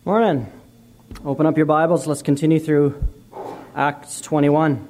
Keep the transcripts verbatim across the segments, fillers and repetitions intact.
Morning. Open up your Bibles. Let's continue through Acts twenty-one.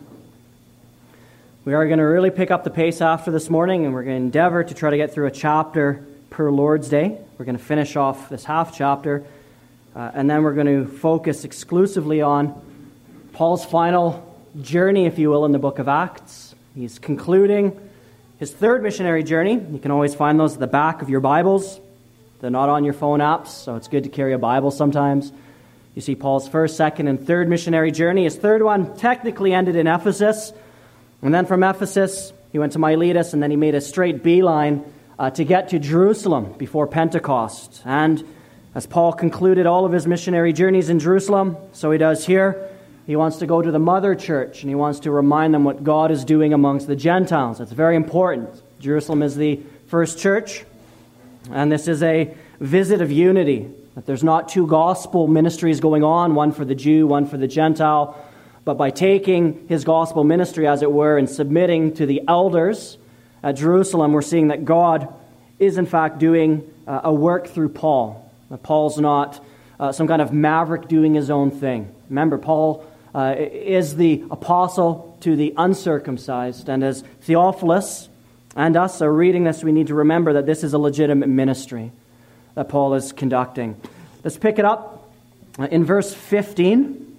We are going to really pick up the pace after this morning, and we're going to endeavor to try to get through a chapter per Lord's Day. We're going to finish off this half chapter, uh, and then we're going to focus exclusively on Paul's final journey, if you will, in the book of Acts. He's concluding his third missionary journey. You can always find those at the back of your Bibles. They're not on your phone apps, so it's good to carry a Bible sometimes. You see Paul's first, second, and third missionary journey. His third one technically ended in Ephesus. And then from Ephesus, he went to Miletus, and then he made a straight beeline uh, to get to Jerusalem before Pentecost. And as Paul concluded all of his missionary journeys in Jerusalem, so he does here. He wants to go to the mother church, and he wants to remind them what God is doing amongst the Gentiles. It's very important. Jerusalem is the first church. And this is a visit of unity, that there's not two gospel ministries going on, one for the Jew, one for the Gentile, but by taking his gospel ministry, as it were, and submitting to the elders at Jerusalem, we're seeing that God is in fact doing uh, a work through Paul. That Paul's not uh, some kind of maverick doing his own thing. Remember, Paul uh, is the apostle to the uncircumcised, and as Theophilus and us are reading this, we need to remember that this is a legitimate ministry that Paul is conducting. Let's pick it up in verse fifteen,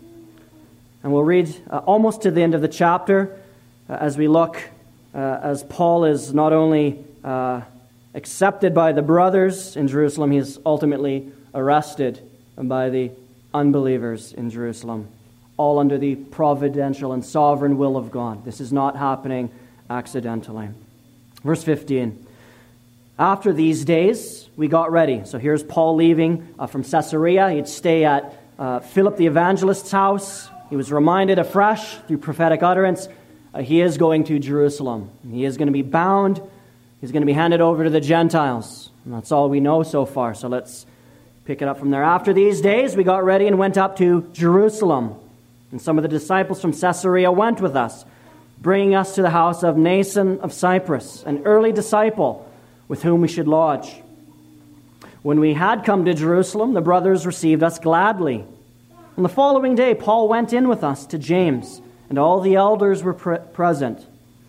and we'll read uh, almost to the end of the chapter uh, as we look, uh, as Paul is not only uh, accepted by the brothers in Jerusalem, he is ultimately arrested by the unbelievers in Jerusalem, all under the providential and sovereign will of God. This is not happening accidentally. Verse fifteen, after these days, we got ready. So here's Paul leaving uh, from Caesarea. He'd stay at uh, Philip the evangelist's house. He was reminded afresh through prophetic utterance, uh, he is going to Jerusalem. He is going to be bound. He's going to be handed over to the Gentiles. And that's all we know so far. So let's pick it up from there. After these days, we got ready and went up to Jerusalem. And some of the disciples from Caesarea went with us, bringing us to the house of Mnason of Cyprus, an early disciple with whom we should lodge. When we had come to Jerusalem, the brothers received us gladly. On the following day, Paul went in with us to James, and all the elders were pre- present.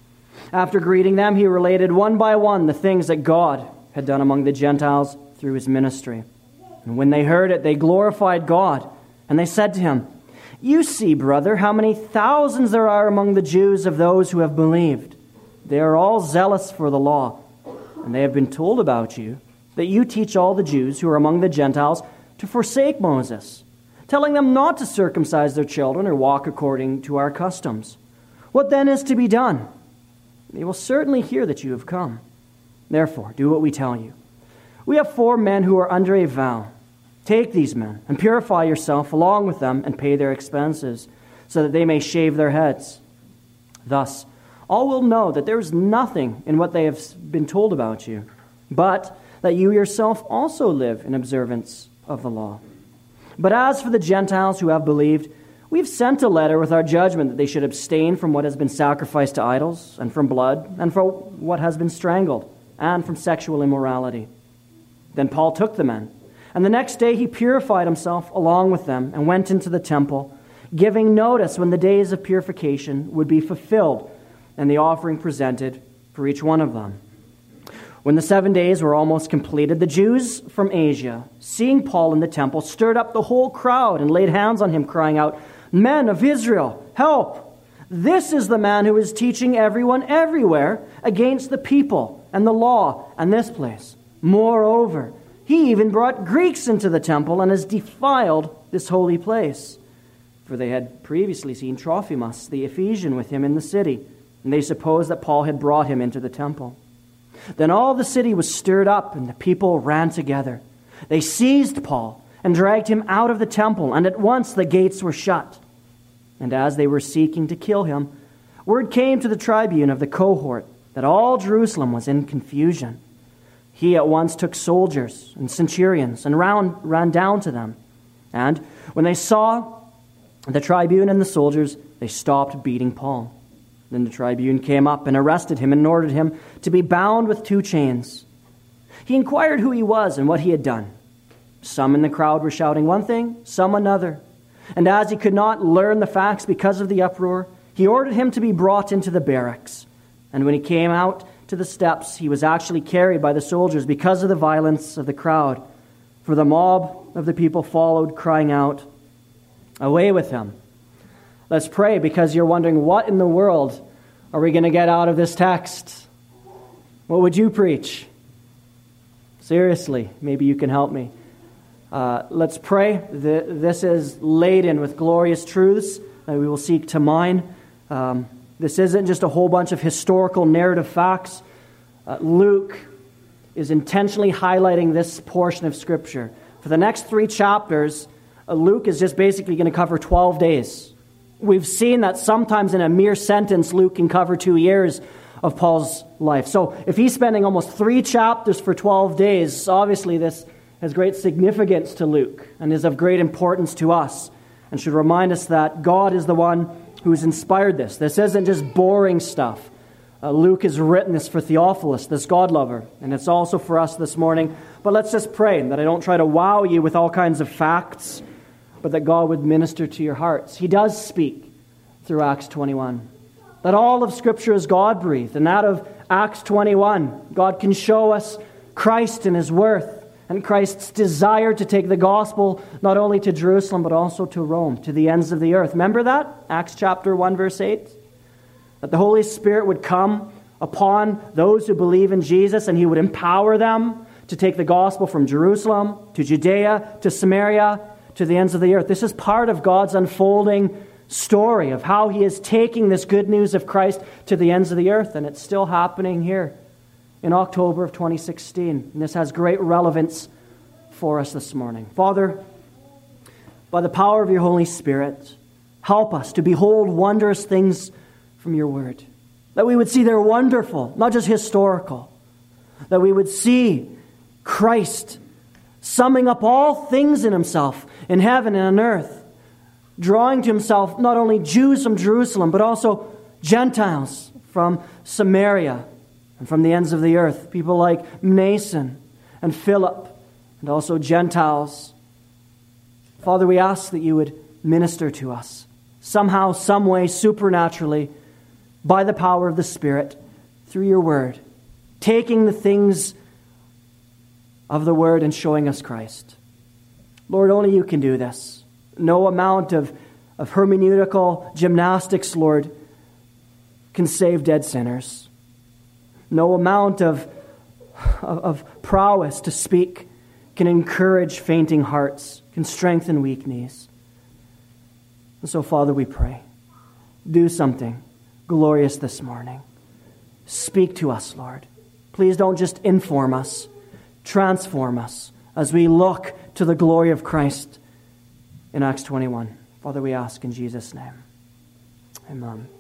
After greeting them, he related one by one the things that God had done among the Gentiles through his ministry. And when they heard it, they glorified God, and they said to him, "You see, brother, how many thousands there are among the Jews of those who have believed. They are all zealous for the law, and they have been told about you that you teach all the Jews who are among the Gentiles to forsake Moses, telling them not to circumcise their children or walk according to our customs. What then is to be done? They will certainly hear that you have come. Therefore, do what we tell you. We have four men who are under a vow. Take these men and purify yourself along with them and pay their expenses, so that they may shave their heads. Thus, all will know that there is nothing in what they have been told about you, but that you yourself also live in observance of the law. But as for the Gentiles who have believed, we've sent a letter with our judgment that they should abstain from what has been sacrificed to idols, and from blood, and from what has been strangled, and from sexual immorality." Then Paul took the men, and the next day he purified himself along with them and went into the temple, giving notice when the days of purification would be fulfilled and the offering presented for each one of them. When the seven days were almost completed, the Jews from Asia, seeing Paul in the temple, stirred up the whole crowd and laid hands on him, crying out, "Men of Israel, help! This is the man who is teaching everyone everywhere against the people and the law and this place. Moreover, he even brought Greeks into the temple and has defiled this holy place." For they had previously seen Trophimus, the Ephesian, with him in the city, and they supposed that Paul had brought him into the temple. Then all the city was stirred up, and the people ran together. They seized Paul and dragged him out of the temple, and at once the gates were shut. And as they were seeking to kill him, word came to the tribune of the cohort that all Jerusalem was in confusion. He at once took soldiers and centurions and ran, ran down to them. And when they saw the tribune and the soldiers, they stopped beating Paul. Then the tribune came up and arrested him and ordered him to be bound with two chains. He inquired who he was and what he had done. Some in the crowd were shouting one thing, some another. And as he could not learn the facts because of the uproar, he ordered him to be brought into the barracks. And when he came out to the steps, he was actually carried by the soldiers because of the violence of the crowd. For the mob of the people followed, crying out, "Away with him." Let's pray, because you're wondering, what in the world are we going to get out of this text? What would you preach? Seriously, maybe you can help me. Uh, let's pray. This is laden with glorious truths that we will seek to mine. Um, this isn't just a whole bunch of historical narrative facts. Uh, Luke is intentionally highlighting this portion of Scripture. For the next three chapters, uh, Luke is just basically going to cover twelve days. We've seen that sometimes in a mere sentence, Luke can cover two years of Paul's life. So if he's spending almost three chapters for twelve days, obviously this has great significance to Luke and is of great importance to us, and should remind us that God is the one who has inspired this. This isn't just boring stuff. Uh, Luke has written this for Theophilus, this God lover, and it's also for us this morning. But let's just pray that I don't try to wow you with all kinds of facts, but that God would minister to your hearts. He does speak through Acts twenty-one. That all of Scripture is God-breathed, and out of Acts twenty-one, God can show us Christ and His worth, and Christ's desire to take the gospel not only to Jerusalem, but also to Rome, to the ends of the earth. Remember that? Acts chapter one, verse eight? That the Holy Spirit would come upon those who believe in Jesus, and He would empower them to take the gospel from Jerusalem, to Judea, to Samaria, to the ends of the earth. This is part of God's unfolding story of how He is taking this good news of Christ to the ends of the earth, and it's still happening here in October of twenty sixteen. And this has great relevance for us this morning. Father, by the power of your Holy Spirit, help us to behold wondrous things from your word. That we would see they're wonderful, not just historical. That we would see Christ summing up all things in Himself, in heaven and on earth, drawing to Himself not only Jews from Jerusalem, but also Gentiles from Samaria and from the ends of the earth, people like Mnason and Philip, and also Gentiles. Father, we ask that you would minister to us somehow, some way, supernaturally, by the power of the Spirit, through your word, taking the things of the word and showing us Christ. Lord, only you can do this. No amount of, of hermeneutical gymnastics, Lord, can save dead sinners. No amount of, of, of prowess to speak can encourage fainting hearts, can strengthen weak knees. And so, Father, we pray, do something glorious this morning. Speak to us, Lord. Please don't just inform us, transform us as we look to the glory of Christ in Acts twenty-one. Father, we ask in Jesus' name. Amen.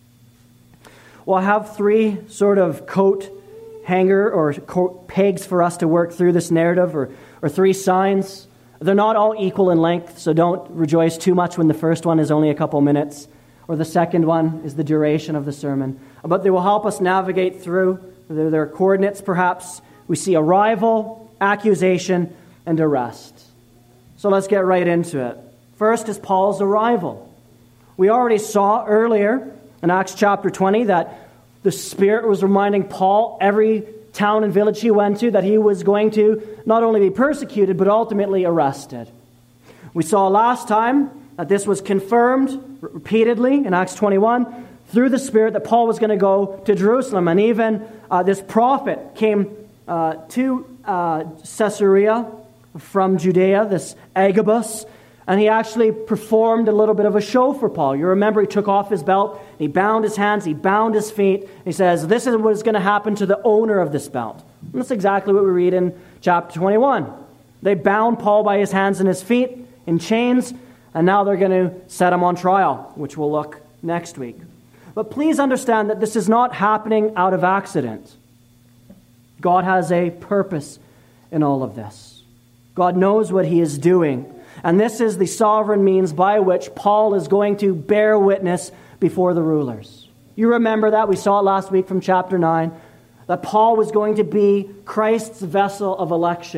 Well, I have three sort of coat hanger or coat pegs for us to work through this narrative, or, or three signs. They're not all equal in length, so don't rejoice too much when the first one is only a couple minutes, or the second one is the duration of the sermon. But they will help us navigate through. They're, they're coordinates, perhaps. We see arrival, accusation, and arrest. So let's get right into it. First is Paul's arrival. We already saw earlier in Acts chapter twenty that the Spirit was reminding Paul every town and village he went to that he was going to not only be persecuted but ultimately arrested. We saw last time that this was confirmed repeatedly in Acts twenty-one through the Spirit that Paul was going to go to Jerusalem. And even uh, this prophet came uh, to uh, Caesarea from Judea, this Agabus, and he actually performed a little bit of a show for Paul. You remember he took off his belt, he bound his hands, he bound his feet. He says, this is what is going to happen to the owner of this belt. And that's exactly what we read in chapter twenty-one. They bound Paul by his hands and his feet in chains, and now they're going to set him on trial, which we'll look next week. But please understand that this is not happening out of accident. God has a purpose in all of this. God knows what he is doing. And this is the sovereign means by which Paul is going to bear witness before the rulers. You remember that? We saw it last week from chapter nine. That Paul was going to be Christ's vessel of election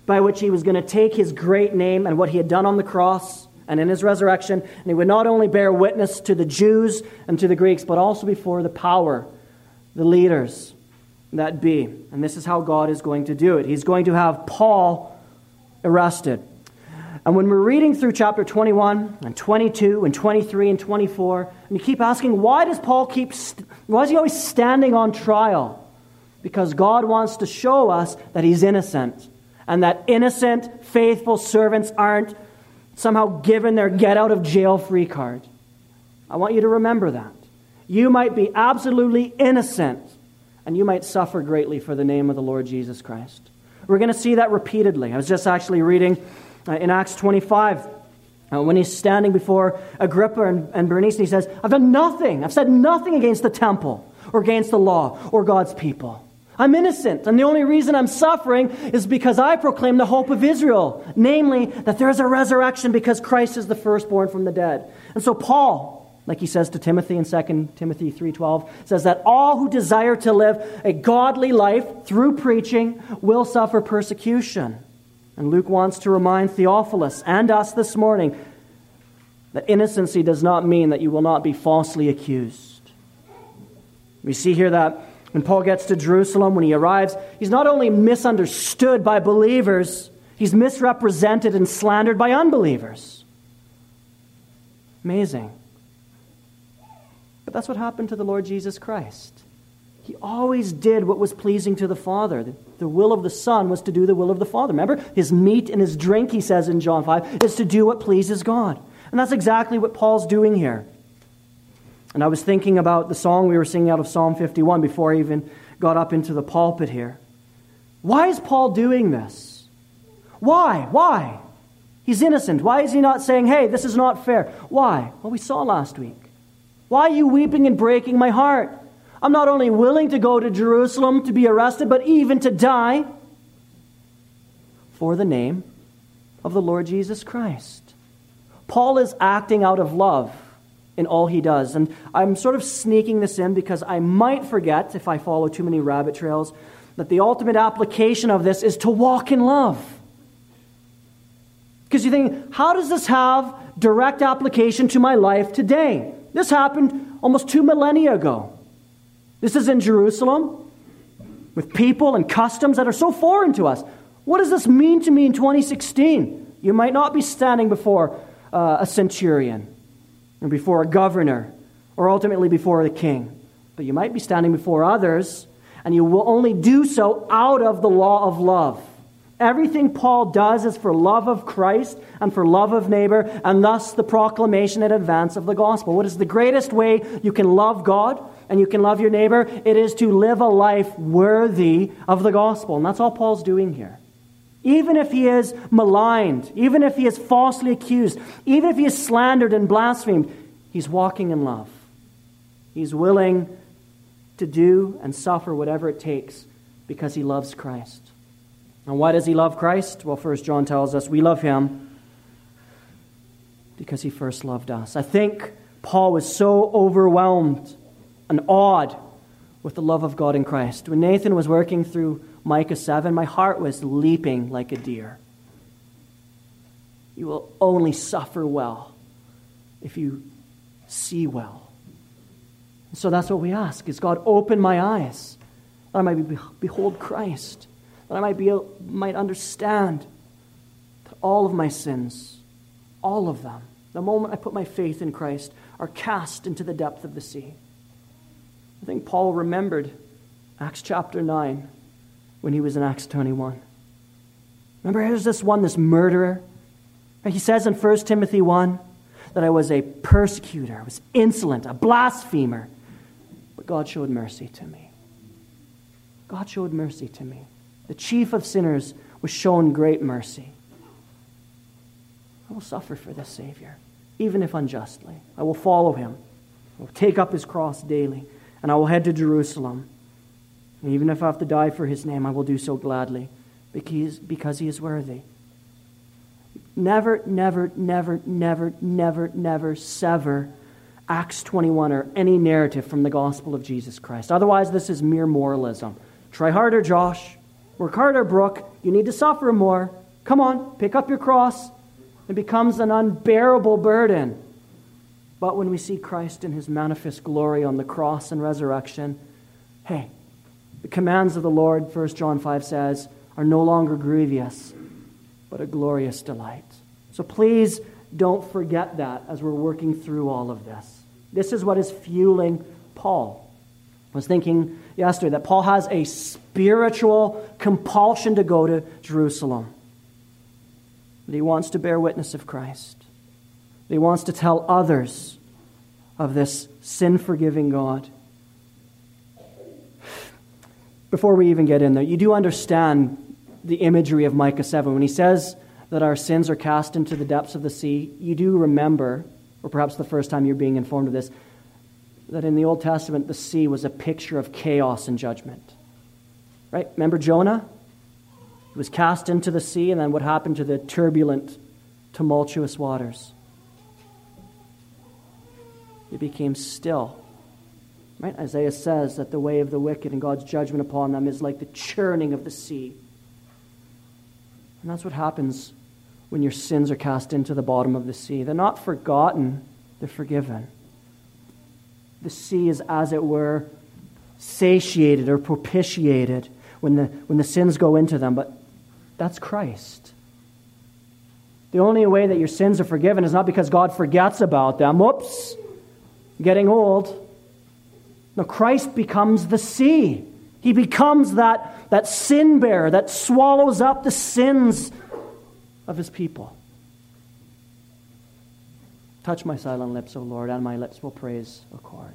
by which he was going to take his great name and what he had done on the cross and in his resurrection, and he would not only bear witness to the Jews and to the Greeks, but also before the power, the leaders that be. And this is how God is going to do it. He's going to have Paul arrested. And when we're reading through chapter twenty-one and twenty-two and twenty-three and twenty-four, and you keep asking, why does Paul keep, st- why is he always standing on trial? Because God wants to show us that he's innocent, and that innocent, faithful servants aren't somehow given their get-out-of-jail-free card. I want you to remember that. You might be absolutely innocent, and you might suffer greatly for the name of the Lord Jesus Christ. We're going to see that repeatedly. I was just actually reading uh, in Acts twenty-five, uh, when he's standing before Agrippa and, and Bernice, and he says, I've done nothing. I've said nothing against the temple or against the law or God's people. I'm innocent, and the only reason I'm suffering is because I proclaim the hope of Israel, namely that there is a resurrection because Christ is the firstborn from the dead. And so Paul, like he says to Timothy in Second Timothy three twelve, says that all who desire to live a godly life through preaching will suffer persecution. And Luke wants to remind Theophilus and us this morning that innocency does not mean that you will not be falsely accused. We see here that when Paul gets to Jerusalem, when he arrives, he's not only misunderstood by believers, he's misrepresented and slandered by unbelievers. Amazing. But that's what happened to the Lord Jesus Christ. He always did what was pleasing to the Father. The, the will of the Son was to do the will of the Father. Remember, his meat and his drink, he says in John five, is to do what pleases God. And that's exactly what Paul's doing here. And I was thinking about the song we were singing out of Psalm fifty-one before I even got up into the pulpit here. Why is Paul doing this? Why? Why? He's innocent. Why is he not saying, hey, this is not fair? Why? Well, we saw last week. Why are you weeping and breaking my heart? I'm not only willing to go to Jerusalem to be arrested, but even to die for the name of the Lord Jesus Christ. Paul is acting out of love in all he does. And I'm sort of sneaking this in because I might forget, if I follow too many rabbit trails, that the ultimate application of this is to walk in love. Because you think, how does this have direct application to my life today? This happened almost two millennia ago. This is in Jerusalem with people and customs that are so foreign to us. What does this mean to me in twenty sixteen? You might not be standing before uh, a centurion or before a governor or ultimately before the king. But you might be standing before others, and you will only do so out of the law of love. Everything Paul does is for love of Christ and for love of neighbor, and thus the proclamation in advance of the gospel. What is the greatest way you can love God and you can love your neighbor? It is to live a life worthy of the gospel. And that's all Paul's doing here. Even if he is maligned, even if he is falsely accused, even if he is slandered and blasphemed, he's walking in love. He's willing to do and suffer whatever it takes because he loves Christ. And why does he love Christ? Well, First John tells us we love him because he first loved us. I think Paul was so overwhelmed and awed with the love of God in Christ. When Nathan was working through Micah seven, my heart was leaping like a deer. You will only suffer well if you see well. So that's what we ask, is God open my eyes that I might be, behold Christ, that I might be might understand that all of my sins, all of them, the moment I put my faith in Christ, are cast into the depth of the sea. I think Paul remembered Acts chapter nine when he was in Acts twenty-one. Remember, here's this one, this murderer. He says in First Timothy one that I was a persecutor, I was insolent, a blasphemer. But God showed mercy to me. God showed mercy to me. The chief of sinners was shown great mercy. I will suffer for this Savior, even if unjustly. I will follow him. I will take up his cross daily, and I will head to Jerusalem. And even if I have to die for his name, I will do so gladly, because, because he is worthy. Never, never, never, never, never, never sever Acts twenty-one or any narrative from the gospel of Jesus Christ. Otherwise, this is mere moralism. Try harder, Josh. Work harder, Brooke. You need to suffer more. Come on, pick up your cross. It becomes an unbearable burden. But when we see Christ in his manifest glory on the cross and resurrection, hey, the commands of the Lord, First John five says, are no longer grievous, but a glorious delight. So please don't forget that as we're working through all of this. This is what is fueling Paul. I was thinking yesterday that Paul has a spiritual compulsion to go to Jerusalem. That he wants to bear witness of Christ. That he wants to tell others of this sin-forgiving God. Before we even get in there, you do understand the imagery of Micah seven. When he says that our sins are cast into the depths of the sea, you do remember, or perhaps the first time you're being informed of this, that in the Old Testament, the sea was a picture of chaos and judgment. Right? Remember Jonah? He was cast into the sea, and then what happened to the turbulent, tumultuous waters? It became still. Right? Isaiah says that the way of the wicked and God's judgment upon them is like the churning of the sea. And that's what happens when your sins are cast into the bottom of the sea. They're not forgotten, they're forgiven. The sea is, as it were, satiated or propitiated when the, when the sins go into them, but that's Christ. The only way that your sins are forgiven is not because God forgets about them. Whoops, getting old. No, Christ becomes the sea. He becomes that, that sin bearer that swallows up the sins of his people. Touch my silent lips, O Lord, and my lips will praise accord.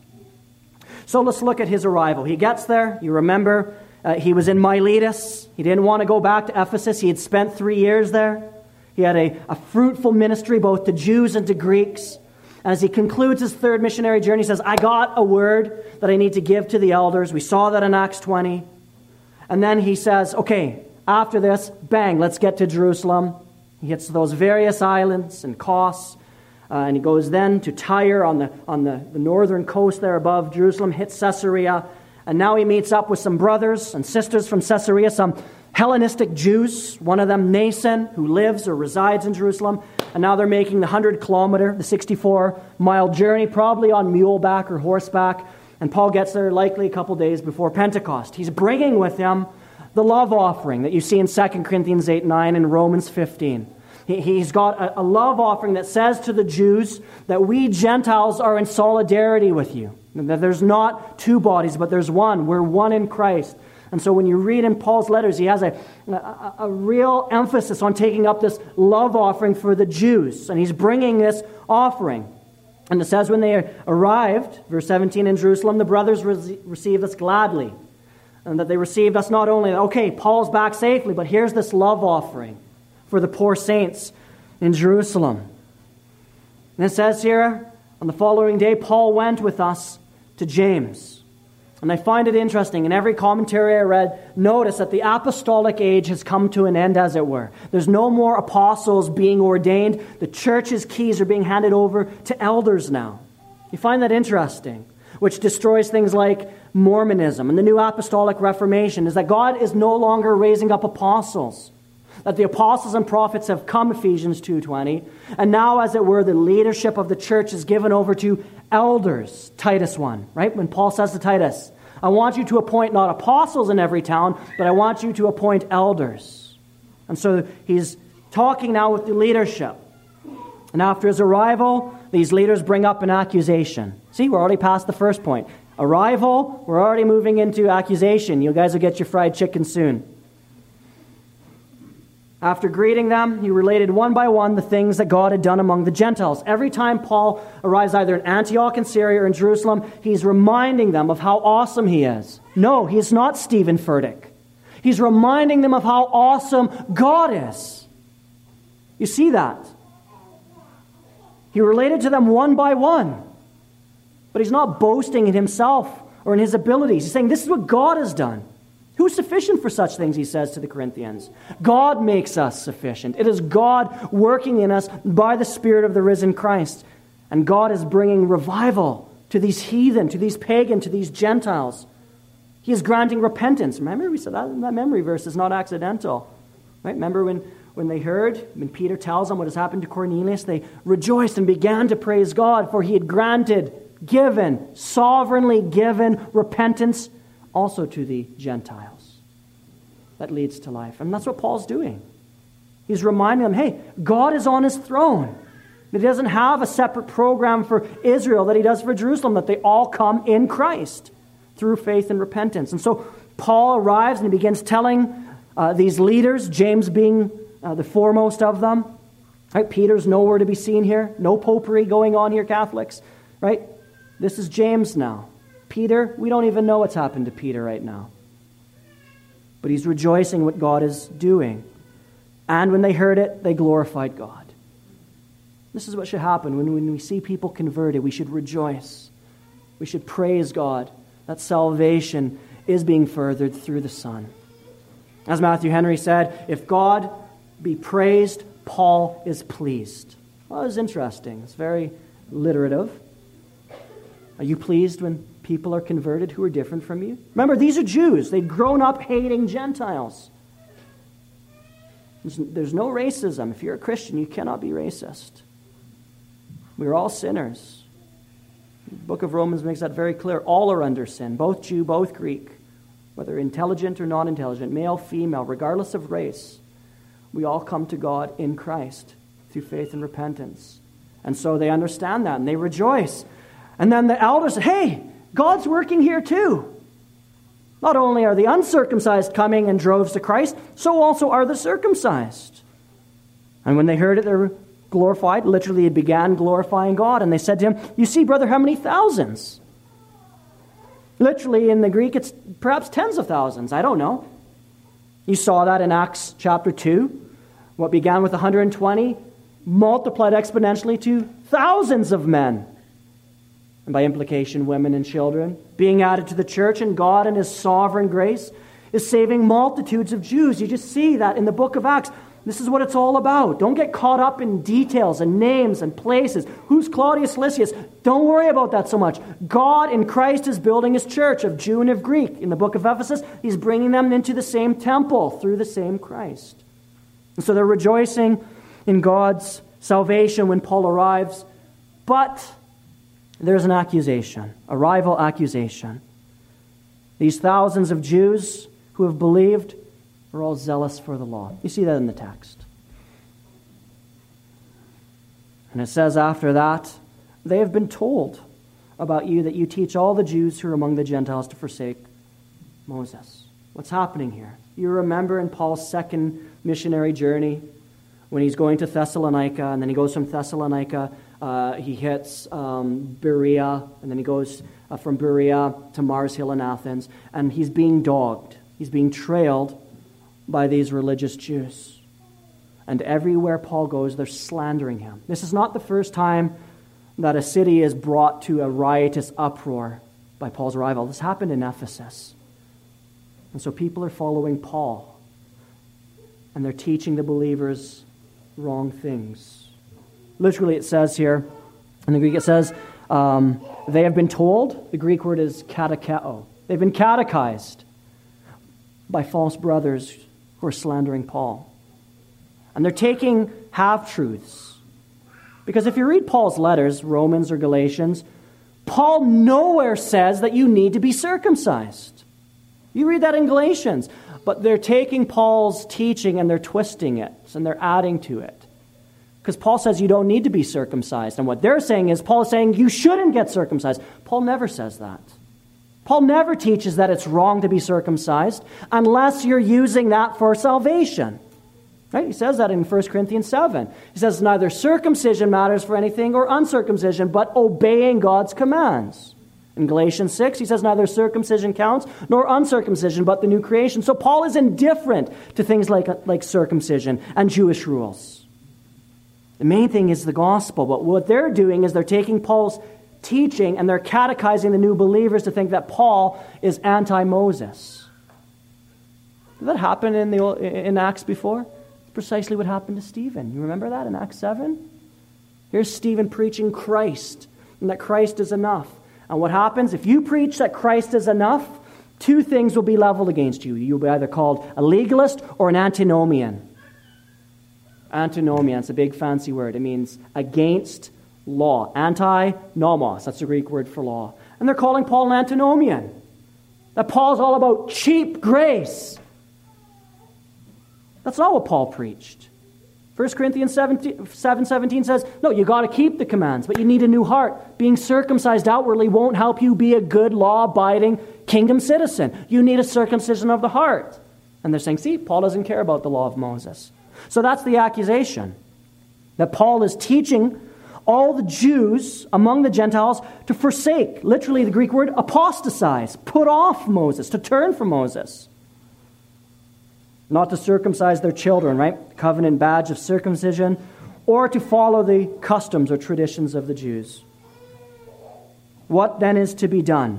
So let's look at his arrival. He gets there. You remember, uh, he was in Miletus. He didn't want to go back to Ephesus. He had spent three years there. He had a, a fruitful ministry both to Jews and to Greeks. As he concludes his third missionary journey, he says, I got a word that I need to give to the elders. We saw that in Acts twenty. And then he says, okay, after this, bang, let's get to Jerusalem. He hits those various islands and Kos, uh, and he goes then to Tyre on the on the, the northern coast there above Jerusalem, hits Caesarea, and now he meets up with some brothers and sisters from Caesarea, some Hellenistic Jews, one of them Nason, who lives or resides in Jerusalem, and now they're making the one hundred kilometer, the sixty-four mile journey, probably on muleback or horseback, and Paul gets there likely a couple days before Pentecost. He's bringing with him the love offering that you see in Second Corinthians eight nine and Romans fifteen. He, he's got a, a love offering that says to the Jews that we Gentiles are in solidarity with you, and that there's not two bodies, but there's one. We're one in Christ. And so when you read in Paul's letters, he has a, a, a real emphasis on taking up this love offering for the Jews. And he's bringing this offering. And it says when they arrived, verse seventeen, in Jerusalem, the brothers re- received us gladly. And that they received us not only, okay, Paul's back safely, but here's this love offering for the poor saints in Jerusalem. And it says here, on the following day, Paul went with us to James. And I find it interesting, in every commentary I read, notice that the apostolic age has come to an end, as it were. There's no more apostles being ordained. The church's keys are being handed over to elders now. You find that interesting, which destroys things like Mormonism and the New Apostolic Reformation, is that God is no longer raising up apostles. That the apostles and prophets have come, Ephesians two twenty, and now, as it were, the leadership of the church is given over to elders, Titus one, right? When Paul says to Titus, I want you to appoint not apostles in every town, but I want you to appoint elders. And so he's talking now with the leadership. And after his arrival, these leaders bring up an accusation. See, we're already past the first point. Arrival, we're already moving into accusation. You guys will get your fried chicken soon. After greeting them, he related one by one the things that God had done among the Gentiles. Every time Paul arrives either in Antioch in Syria or in Jerusalem, he's reminding them of how awesome he is. No, he's not Stephen Furtick. He's reminding them of how awesome God is. You see that? He related to them one by one. But he's not boasting in himself or in his abilities. He's saying, this is what God has done. Who's sufficient for such things, he says to the Corinthians. God makes us sufficient. It is God working in us by the Spirit of the risen Christ. And God is bringing revival to these heathen, to these pagan, to these Gentiles. He is granting repentance. Remember, we said that, that memory verse is not accidental. Right? Remember when, when they heard, when Peter tells them what has happened to Cornelius, they rejoiced and began to praise God, for he had granted, given, sovereignly given repentance also to the Gentiles. That leads to life. And that's what Paul's doing. He's reminding them, hey, God is on his throne. He doesn't have a separate program for Israel that he does for Jerusalem, that they all come in Christ through faith and repentance. And so Paul arrives and he begins telling uh, these leaders, James being uh, the foremost of them. Right? Peter's nowhere to be seen here. No popery going on here, Catholics. Right? This is James now. Peter, we don't even know what's happened to Peter right now. But he's rejoicing what God is doing. And when they heard it, they glorified God. This is what should happen. When, when we see people converted, we should rejoice. We should praise God that salvation is being furthered through the Son. As Matthew Henry said, if God be praised, Paul is pleased. Well, it's interesting. It's very literative. Are you pleased when people are converted who are different from you? Remember, these are Jews. They'd grown up hating Gentiles. There's, there's no racism. If you're a Christian, you cannot be racist. We're all sinners. The book of Romans makes that very clear. All are under sin, both Jew, both Greek, whether intelligent or non-intelligent, male, female, regardless of race. We all come to God in Christ through faith and repentance. And so they understand that and they rejoice. And then the elders say, hey, God's working here too. Not only are the uncircumcised coming in droves to Christ, so also are the circumcised. And when they heard it, they were glorified. Literally, it began glorifying God. And they said to him, you see, brother, how many thousands? Literally, in the Greek, it's perhaps tens of thousands. I don't know. You saw that in Acts chapter two. What began with one hundred twenty multiplied exponentially to thousands of men. And by implication, women and children being added to the church, and God in his sovereign grace is saving multitudes of Jews. You just see that in the book of Acts. This is what it's all about. Don't get caught up in details and names and places. Who's Claudius Lysias? Don't worry about that so much. God in Christ is building his church of Jew and of Greek. In the book of Ephesus, he's bringing them into the same temple through the same Christ. And so they're rejoicing in God's salvation when Paul arrives. But there's an accusation, a rival accusation. These thousands of Jews who have believed are all zealous for the law. You see that in the text. And it says after that, they have been told about you that you teach all the Jews who are among the Gentiles to forsake Moses. What's happening here? You remember in Paul's second missionary journey when he's going to Thessalonica, and then he goes from Thessalonica, uh, he hits um, Berea, and then he goes uh, from Berea to Mars Hill in Athens, and he's being dogged. He's being trailed by these religious Jews. And everywhere Paul goes, they're slandering him. This is not the first time that a city is brought to a riotous uproar by Paul's arrival. This happened in Ephesus. And so people are following Paul, and they're teaching the believers wrong things. Literally, it says here, in the Greek it says, um, they have been told, the Greek word is katecheo. They've been catechized by false brothers who are slandering Paul. And they're taking half-truths. Because if you read Paul's letters, Romans or Galatians, Paul nowhere says that you need to be circumcised. You read that in Galatians. But they're taking Paul's teaching and they're twisting it, and they're adding to it. Because Paul says you don't need to be circumcised. And what they're saying is, Paul is saying you shouldn't get circumcised. Paul never says that. Paul never teaches that it's wrong to be circumcised unless you're using that for salvation. Right? He says that in First Corinthians seven. He says neither circumcision matters for anything or uncircumcision, but obeying God's commands. In Galatians six, he says neither circumcision counts nor uncircumcision, but the new creation. So Paul is indifferent to things like, like circumcision and Jewish rules. The main thing is the gospel, but what they're doing is they're taking Paul's teaching and they're catechizing the new believers to think that Paul is anti-Moses. Did that happen in the in Acts before? It's precisely what happened to Stephen. You remember that in Acts seven? Here's Stephen preaching Christ and that Christ is enough. And what happens? If you preach that Christ is enough, two things will be leveled against you. You'll be either called a legalist or an antinomian. Antinomian, it's a big fancy word. It means against law. Anti-nomos, that's the Greek word for law. And they're calling Paul an antinomian. That Paul's all about cheap grace. That's not what Paul preached. First Corinthians seven seventeen says, no, you got to keep the commands, but you need a new heart. Being circumcised outwardly won't help you be a good, law-abiding kingdom citizen. You need a circumcision of the heart. And they're saying, see, Paul doesn't care about the law of Moses. So that's the accusation, that Paul is teaching all the Jews among the Gentiles to forsake, literally the Greek word, apostatize, put off Moses, to turn from Moses. Not to circumcise their children, right? Covenant badge of circumcision, or to follow the customs or traditions of the Jews. What then is to be done?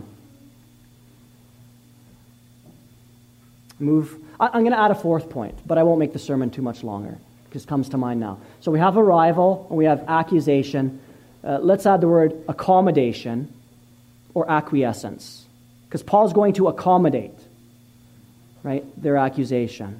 Move. I'm going to add a fourth point, but I won't make the sermon too much longer, because it comes to mind now. So we have arrival, and we have accusation. Uh, let's add the word accommodation or acquiescence, because Paul's going to accommodate, right, their accusation.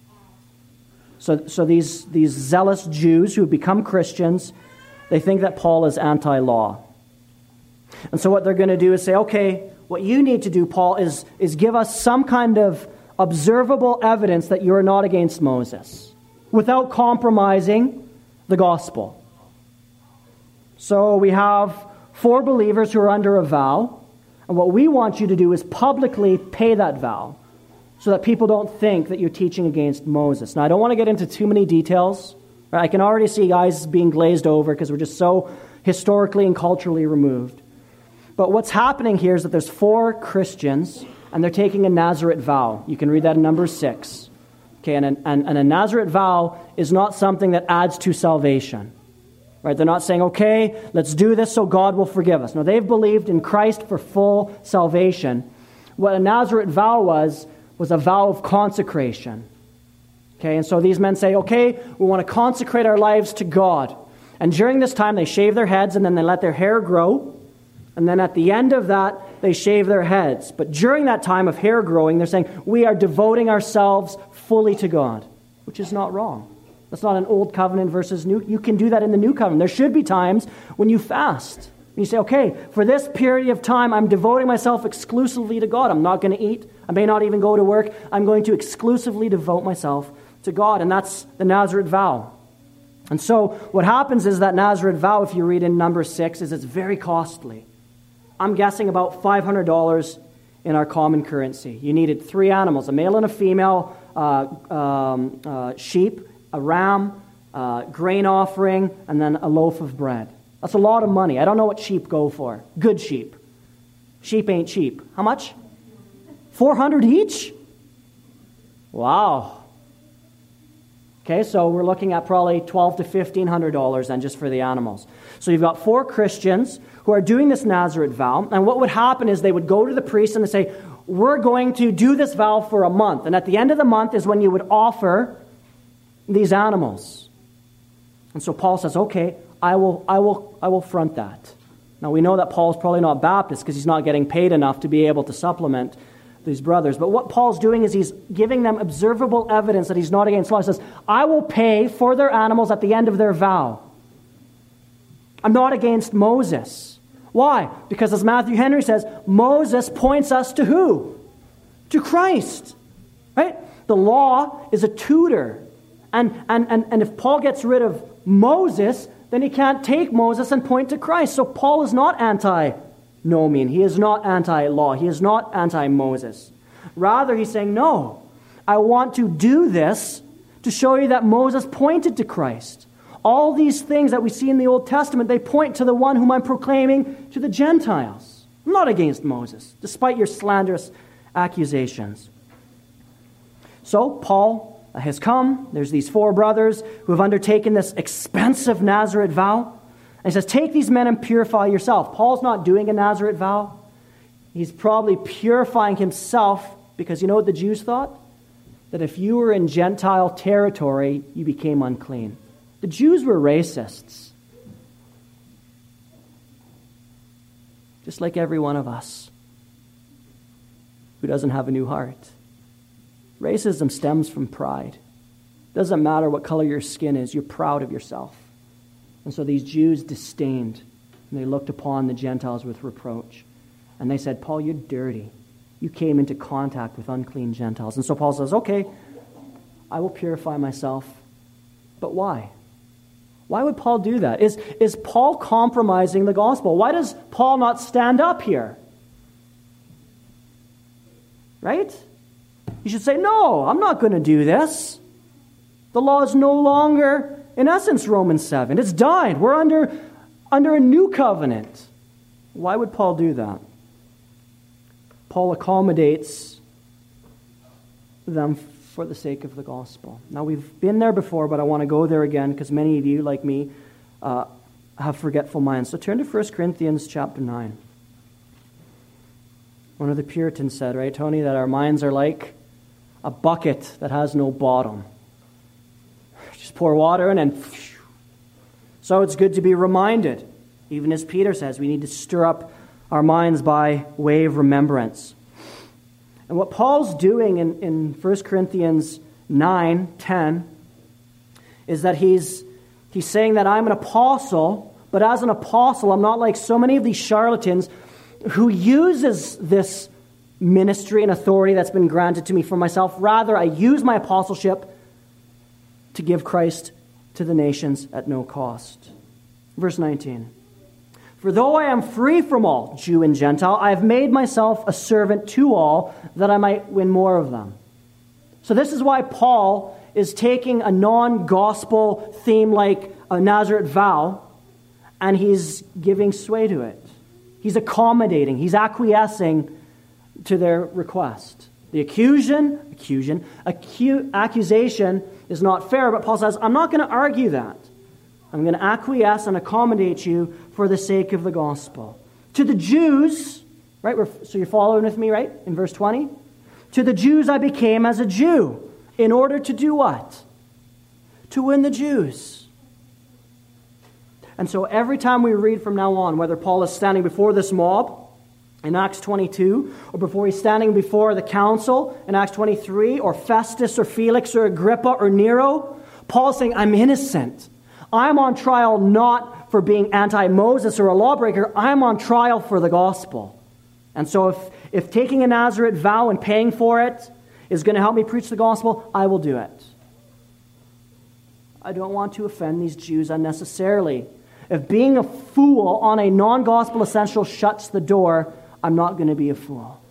So, so these, these zealous Jews who have become Christians, they think that Paul is anti-law. And so what they're going to do is say, okay, what you need to do, Paul, is, is give us some kind of observable evidence that you are not against Moses, without compromising the gospel. So we have four believers who are under a vow, and what we want you to do is publicly pay that vow, so that people don't think that you're teaching against Moses. Now, I don't want to get into too many details. Right? I can already see guys being glazed over because we're just so historically and culturally removed. But what's happening here is that there's four Christians, and they're taking a Nazarite vow. You can read that in Numbers six. Okay, and, and, and a Nazarite vow is not something that adds to salvation. Right? They're not saying, okay, let's do this so God will forgive us. No, they've believed in Christ for full salvation. What a Nazarite vow was, was a vow of consecration. Okay, and so these men say, okay, we want to consecrate our lives to God. And during this time, they shave their heads, and then they let their hair grow. And then at the end of that, they shave their heads. But during that time of hair growing, they're saying, we are devoting ourselves fully to God, which is not wrong. That's not an old covenant versus new. You can do that in the new covenant. There should be times when you fast. You say, okay, for this period of time, I'm devoting myself exclusively to God. I'm not going to eat. I may not even go to work. I'm going to exclusively devote myself to God. And that's the Nazarite vow. And so what happens is that Nazarite vow, if you read in number six, is it's very costly. I'm guessing about five hundred dollars in our common currency. You needed three animals, a male and a female, uh, um, uh, sheep, a ram, uh, grain offering, and then a loaf of bread. That's a lot of money. I don't know what sheep go for. Good sheep. Sheep ain't cheap. How much? four hundred each? Wow. Okay, so we're looking at probably twelve to fifteen hundred dollars then just for the animals. So you've got four Christians who are doing this Nazarite vow, and what would happen is they would go to the priest and they say, we're going to do this vow for a month, and at the end of the month is when you would offer these animals. And so Paul says, okay, I will, I will, I will front that. Now we know that Paul's probably not Baptist because he's not getting paid enough to be able to supplement these brothers. But what Paul's doing is he's giving them observable evidence that he's not against law. He says, I will pay for their animals at the end of their vow. I'm not against Moses. Why? Because as Matthew Henry says, Moses points us to who? To Christ. Right? The law is a tutor. And, and, and, and if Paul gets rid of Moses, then he can't take Moses and point to Christ. So Paul is not anti-Nomian. He is not anti-law. He is not anti-Moses. Rather, he's saying, no, I want to do this to show you that Moses pointed to Christ. All these things that we see in the Old Testament, they point to the one whom I'm proclaiming to the Gentiles. I'm not against Moses, despite your slanderous accusations. So, Paul has come. There's these four brothers who have undertaken this expensive Nazarite vow. And he says, take these men and purify yourself. Paul's not doing a Nazarite vow. He's probably purifying himself because you know what the Jews thought? That if you were in Gentile territory, you became unclean. The Jews were racists. Just like every one of us who doesn't have a new heart. Racism stems from pride. Doesn't matter what color your skin is, you're proud of yourself. And so these Jews disdained, and they looked upon the Gentiles with reproach. And they said, Paul, you're dirty. You came into contact with unclean Gentiles. And so Paul says, okay, I will purify myself. But why? Why would Paul do that? Is, is Paul compromising the gospel? Why does Paul not stand up here? Right? He should say, no, I'm not going to do this. The law is no longer, in essence, Romans seven. It's died. We're under, under a new covenant. Why would Paul do that? Paul accommodates them for the sake of the gospel. Now, we've been there before, but I want to go there again because many of you, like me, uh, have forgetful minds. So turn to First Corinthians chapter nine. One of the Puritans said, right, Tony, that our minds are like a bucket that has no bottom. Just pour water in and phew. So it's good to be reminded. Even as Peter says, we need to stir up our minds by way of remembrance. And what Paul's doing in, in First Corinthians nine ten is that he's, he's saying that I'm an apostle, but as an apostle, I'm not like so many of these charlatans who uses this ministry and authority that's been granted to me for myself. Rather, I use my apostleship to give Christ to the nations at no cost. Verse nineteen. For though I am free from all, Jew and Gentile, I have made myself a servant to all, that I might win more of them. So this is why Paul is taking a non-gospel theme like a Nazareth vow, and he's giving sway to it. He's accommodating, he's acquiescing to their request. The accusation, accusation, acu- accusation is not fair, but Paul says, I'm not going to argue that. I'm going to acquiesce and accommodate you for the sake of the gospel. To the Jews, right? We're, so you're following with me, right? In verse twenty. To the Jews I became as a Jew in order to do what? To win the Jews. And so every time we read from now on, whether Paul is standing before this mob in Acts twenty-two, or before he's standing before the council in Acts twenty-three, or Festus or Felix or Agrippa or Nero, Paul's saying, I'm innocent. I'm on trial not for being anti-Moses or a lawbreaker. I'm on trial for the gospel. And so if, if taking a Nazareth vow and paying for it is going to help me preach the gospel, I will do it. I don't want to offend these Jews unnecessarily. If being a fool on a non-gospel essential shuts the door, I'm not going to be a fool.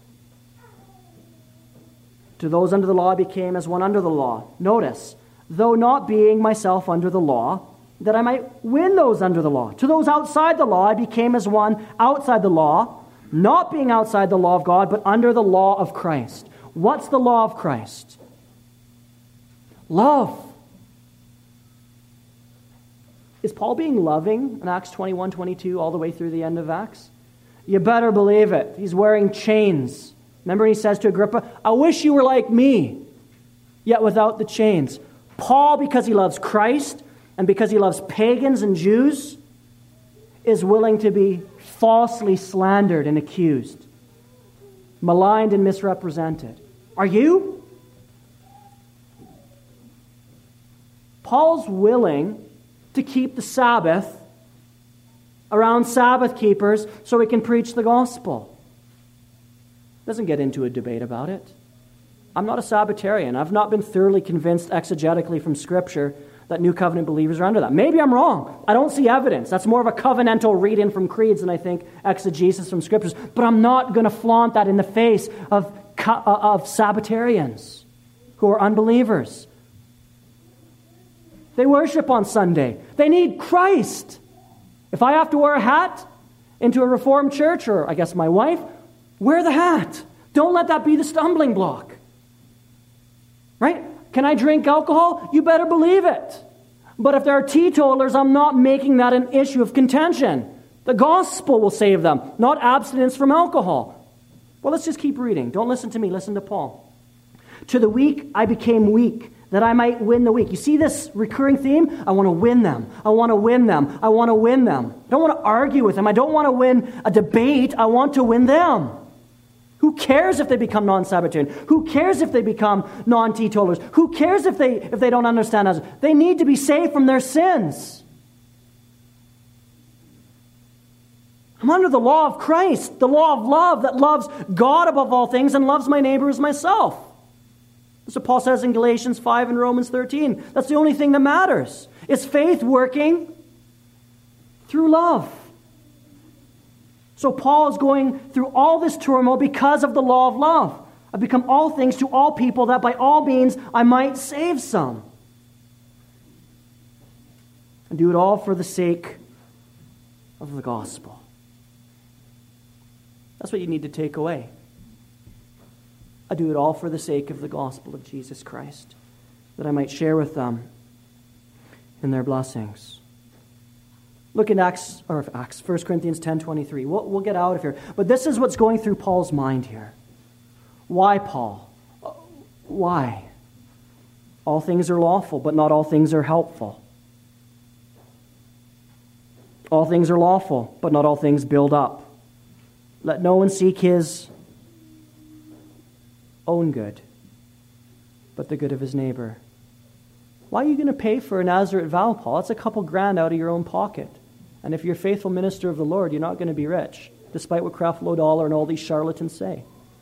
To those under the law I became as one under the law. Notice, though not being myself under the law, that I might win those under the law. To those outside the law, I became as one outside the law, not being outside the law of God, but under the law of Christ. What's the law of Christ? Love. Is Paul being loving in Acts twenty-one, twenty-two, all the way through the end of Acts? You better believe it. He's wearing chains. Remember he says to Agrippa, I wish you were like me, yet without the chains. Paul, because he loves Christ, and because he loves pagans and Jews, is willing to be falsely slandered and accused, maligned and misrepresented. Are you? Paul's willing to keep the Sabbath around Sabbath keepers so he can preach the gospel. Doesn't get into a debate about it. I'm not a Sabbatarian. I've not been thoroughly convinced exegetically from Scripture that New Covenant believers are under that. Maybe I'm wrong. I don't see evidence. That's more of a covenantal read-in from creeds than I think exegesis from Scriptures. But I'm not going to flaunt that in the face of, of Sabbatarians who are unbelievers. They worship on Sunday. They need Christ. If I have to wear a hat into a Reformed church, or I guess my wife, wear the hat. Don't let that be the stumbling block. Right? Can I drink alcohol? You better believe it. But if there are teetotalers, I'm not making that an issue of contention. The gospel will save them, not abstinence from alcohol. Well, let's just keep reading. Don't listen to me. Listen to Paul. To the weak, I became weak, that I might win the weak. You see this recurring theme? I want to win them. I want to win them. I want to win them. I don't want to argue with them. I don't want to win a debate. I want to win them. Who cares if they become non-Sabbatarian? Who cares if they become non-teetotalers? Who cares if they if they don't understand us? They need to be saved from their sins. I'm under the law of Christ, the law of love that loves God above all things and loves my neighbor as myself. That's what Paul says in Galatians five and Romans thirteen. That's the only thing that matters. Is faith working through love? So Paul is going through all this turmoil because of the law of love. I've become all things to all people that by all means I might save some. And do it all for the sake of the gospel. That's what you need to take away. I do it all for the sake of the gospel of Jesus Christ, that I might share with them in their blessings. Look in Acts, or Acts, First Corinthians ten twenty-three. We'll, we'll get out of here. But this is what's going through Paul's mind here. Why, Paul? Why? All things are lawful, but not all things are helpful. All things are lawful, but not all things build up. Let no one seek his own good, but the good of his neighbor. Why are you going to pay for a Nazarite vow, Paul? It's a couple grand out of your own pocket. And if you're a faithful minister of the Lord, you're not going to be rich, despite what Creflo Dollar and all these charlatans say.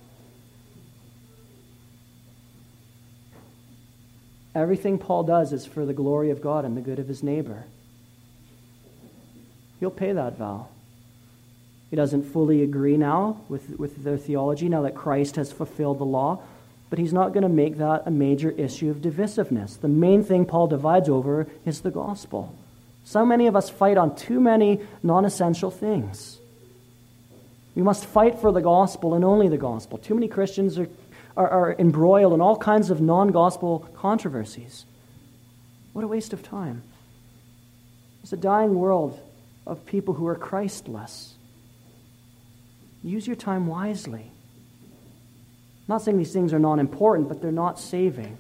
Everything Paul does is for the glory of God and the good of his neighbor. He'll pay that vow. He doesn't fully agree now with, with their theology, now that Christ has fulfilled the law, but he's not going to make that a major issue of divisiveness. The main thing Paul divides over is the gospel. So many of us fight on too many non-essential things. We must fight for the gospel and only the gospel. Too many Christians are, are, are embroiled in all kinds of non-gospel controversies. What a waste of time. It's a dying world of people who are Christless. Use your time wisely. I'm not saying these things are not important, but they're not saving.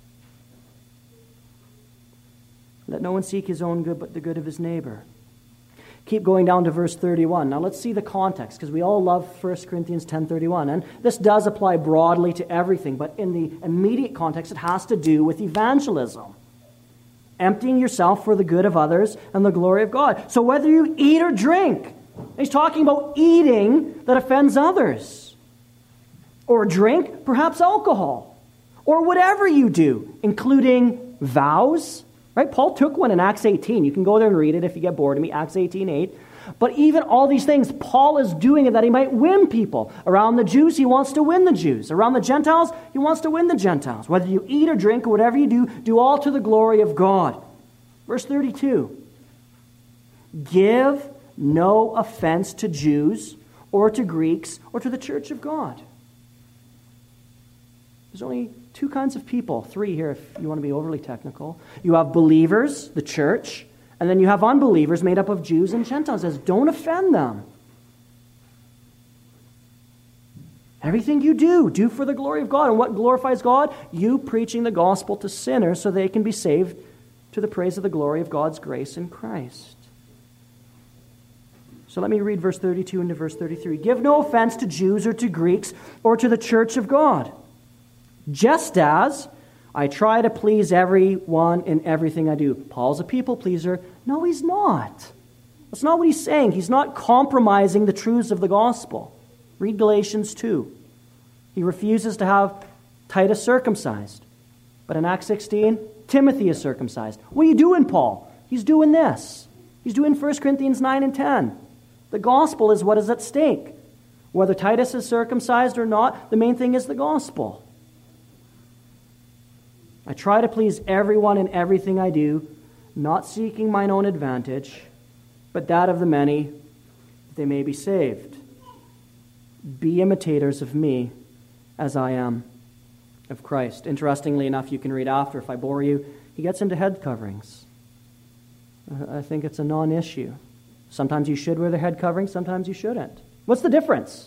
Let no one seek his own good, but the good of his neighbor. Keep going down to verse thirty-one. Now let's see the context, because we all love First Corinthians ten thirty-one. And this does apply broadly to everything, but in the immediate context, it has to do with evangelism. Emptying yourself for the good of others and the glory of God. So whether you eat or drink, he's talking about eating that offends others. Or drink, perhaps alcohol. Or whatever you do, including vows. Right? Paul took one in Acts eighteen. You can go there and read it if you get bored of me, Acts eighteen eight. But even all these things, Paul is doing it that he might win people. Around the Jews, he wants to win the Jews. Around the Gentiles, he wants to win the Gentiles. Whether you eat or drink or whatever you do, do all to the glory of God. Verse thirty-two. Give no offense to Jews or to Greeks or to the church of God. There's only two kinds of people, three here if you want to be overly technical. You have believers, the church, and then you have unbelievers made up of Jews and Gentiles. It says, don't offend them. Everything you do, do for the glory of God. And what glorifies God? You preaching the gospel to sinners so they can be saved to the praise of the glory of God's grace in Christ. So let me read verse thirty-two into verse thirty-three. Give no offense to Jews or to Greeks or to the church of God, just as I try to please everyone in everything I do. Paul's a people pleaser. No, he's not. That's not what he's saying. He's not compromising the truths of the gospel. Read Galatians two. He refuses to have Titus circumcised. But in Acts sixteen, Timothy is circumcised. What are you doing, Paul? He's doing this. He's doing First Corinthians nine and ten. The gospel is what is at stake. Whether Titus is circumcised or not, the main thing is the gospel. I try to please everyone in everything I do, not seeking mine own advantage, but that of the many, that they may be saved. Be imitators of me as I am of Christ. Interestingly enough, you can read after, if I bore you, he gets into head coverings. I think it's a non-issue. Sometimes you should wear the head covering, sometimes you shouldn't. What's the difference?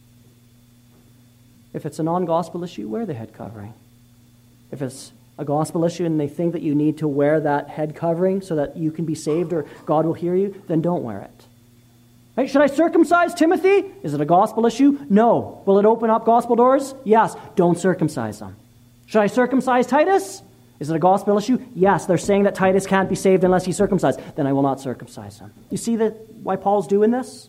If it's a non-gospel issue, wear the head covering. If it's a gospel issue and they think that you need to wear that head covering so that you can be saved or God will hear you, then don't wear it. Right? Should I circumcise Timothy? Is it a gospel issue? No. Will it open up gospel doors? Yes. Don't circumcise them. Should I circumcise Titus? Is it a gospel issue? Yes. They're saying that Titus can't be saved unless he's circumcised. Then I will not circumcise him. You see that why Paul's doing this?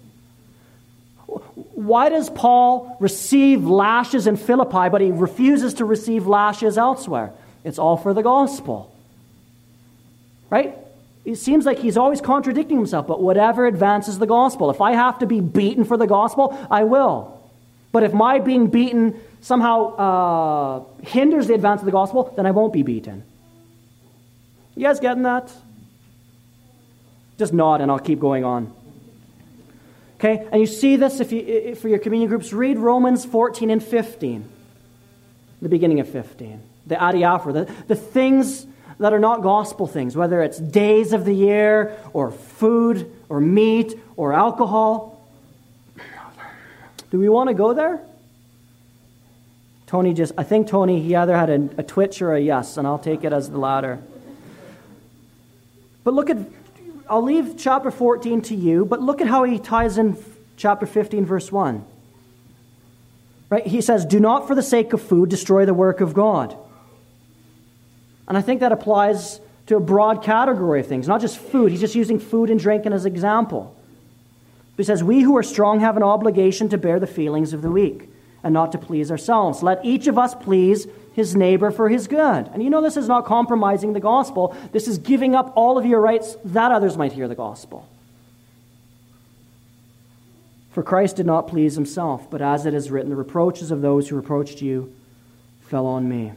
Why does Paul receive lashes in Philippi, but he refuses to receive lashes elsewhere? It's all for the gospel. Right? It seems like he's always contradicting himself, but whatever advances the gospel. If I have to be beaten for the gospel, I will. But if my being beaten somehow uh, hinders the advance of the gospel, then I won't be beaten. You guys getting that? Just nod and I'll keep going on. Okay, and you see this if you for your communion groups. Read Romans fourteen and fifteen, the beginning of fifteen, the adiaphora, the, the things that are not gospel things, whether it's days of the year or food or meat or alcohol. Do we want to go there? Tony just, I think Tony, he either had a, a twitch or a yes, and I'll take it as the latter. But look at, I'll leave chapter fourteen to you, but look at how he ties in chapter fifteen, verse one. Right? He says, do not for the sake of food destroy the work of God. And I think that applies to a broad category of things, not just food. He's just using food and drink as an example. He says, we who are strong have an obligation to bear the feelings of the weak and not to please ourselves. Let each of us please his neighbor for his good. And you know this is not compromising the gospel. This is giving up all of your rights that others might hear the gospel. For Christ did not please himself, but as it is written, the reproaches of those who reproached you fell on me.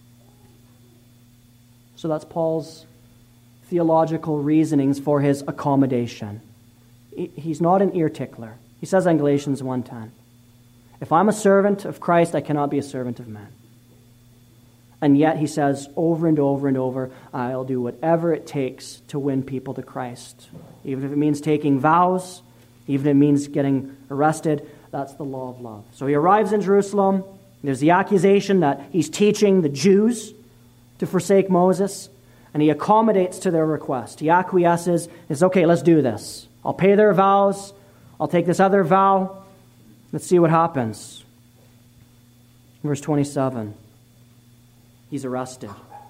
So that's Paul's theological reasonings for his accommodation. He's not an ear tickler. He says in Galatians one ten, if I'm a servant of Christ, I cannot be a servant of man. And yet he says over and over and over, I'll do whatever it takes to win people to Christ. Even if it means taking vows, even if it means getting arrested, that's the law of love. So he arrives in Jerusalem. There's the accusation that he's teaching the Jews to forsake Moses, and he accommodates to their request. He acquiesces, and says, okay, let's do this. I'll pay their vows. I'll take this other vow. Let's see what happens. Verse twenty-seven. He's arrested.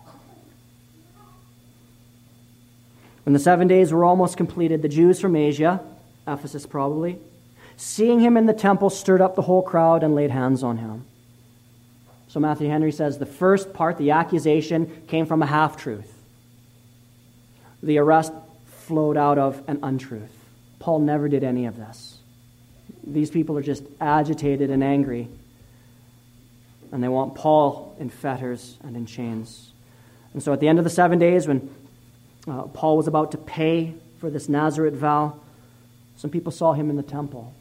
When the seven days were almost completed, the Jews from Asia, Ephesus probably, seeing him in the temple, stirred up the whole crowd and laid hands on him. So Matthew Henry says the first part, the accusation, came from a half-truth. The arrest flowed out of an untruth. Paul never did any of this. These people are just agitated and angry, and they want Paul in fetters and in chains. And so at the end of the seven days, when uh, Paul was about to pay for this Nazarite vow, some people saw him in the temple.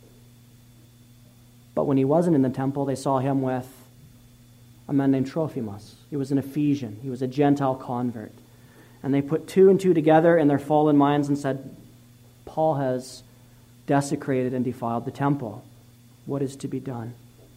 But when he wasn't in the temple, they saw him with a man named Trophimus. He was an Ephesian. He was a Gentile convert. And they put two and two together in their fallen minds and said, Paul has desecrated and defiled the temple. What is to be done?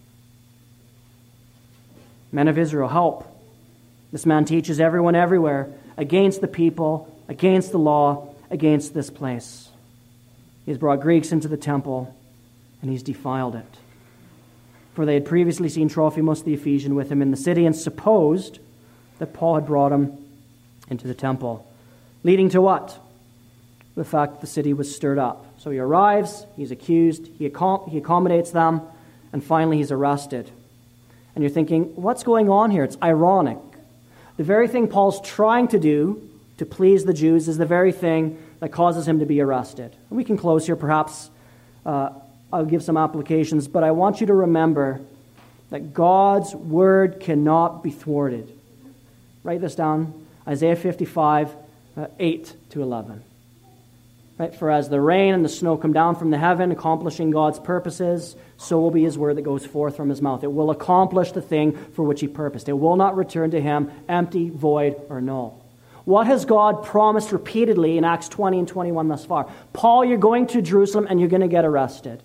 Men of Israel, help. This man teaches everyone everywhere against the people, against the law, against this place. He has brought Greeks into the temple, and he's defiled it. For they had previously seen Trophimus the Ephesian with him in the city and supposed that Paul had brought him into the temple. Leading to what? The fact that the city was stirred up. So he arrives, he's accused, he, accom- he accommodates them, and finally he's arrested. And you're thinking, what's going on here? It's ironic. The very thing Paul's trying to do to please the Jews is the very thing that causes him to be arrested. And we can close here, perhaps. Uh, I'll give some applications, but I want you to remember that God's word cannot be thwarted. Write this down, Isaiah fifty-five, uh, eight to eleven. Right? For as the rain and the snow come down from the heaven, accomplishing God's purposes, so will be his word that goes forth from his mouth. It will accomplish the thing for which he purposed. It will not return to him empty, void, or null. What has God promised repeatedly in Acts twenty and twenty-one thus far? Paul, you're going to Jerusalem and you're going to get arrested.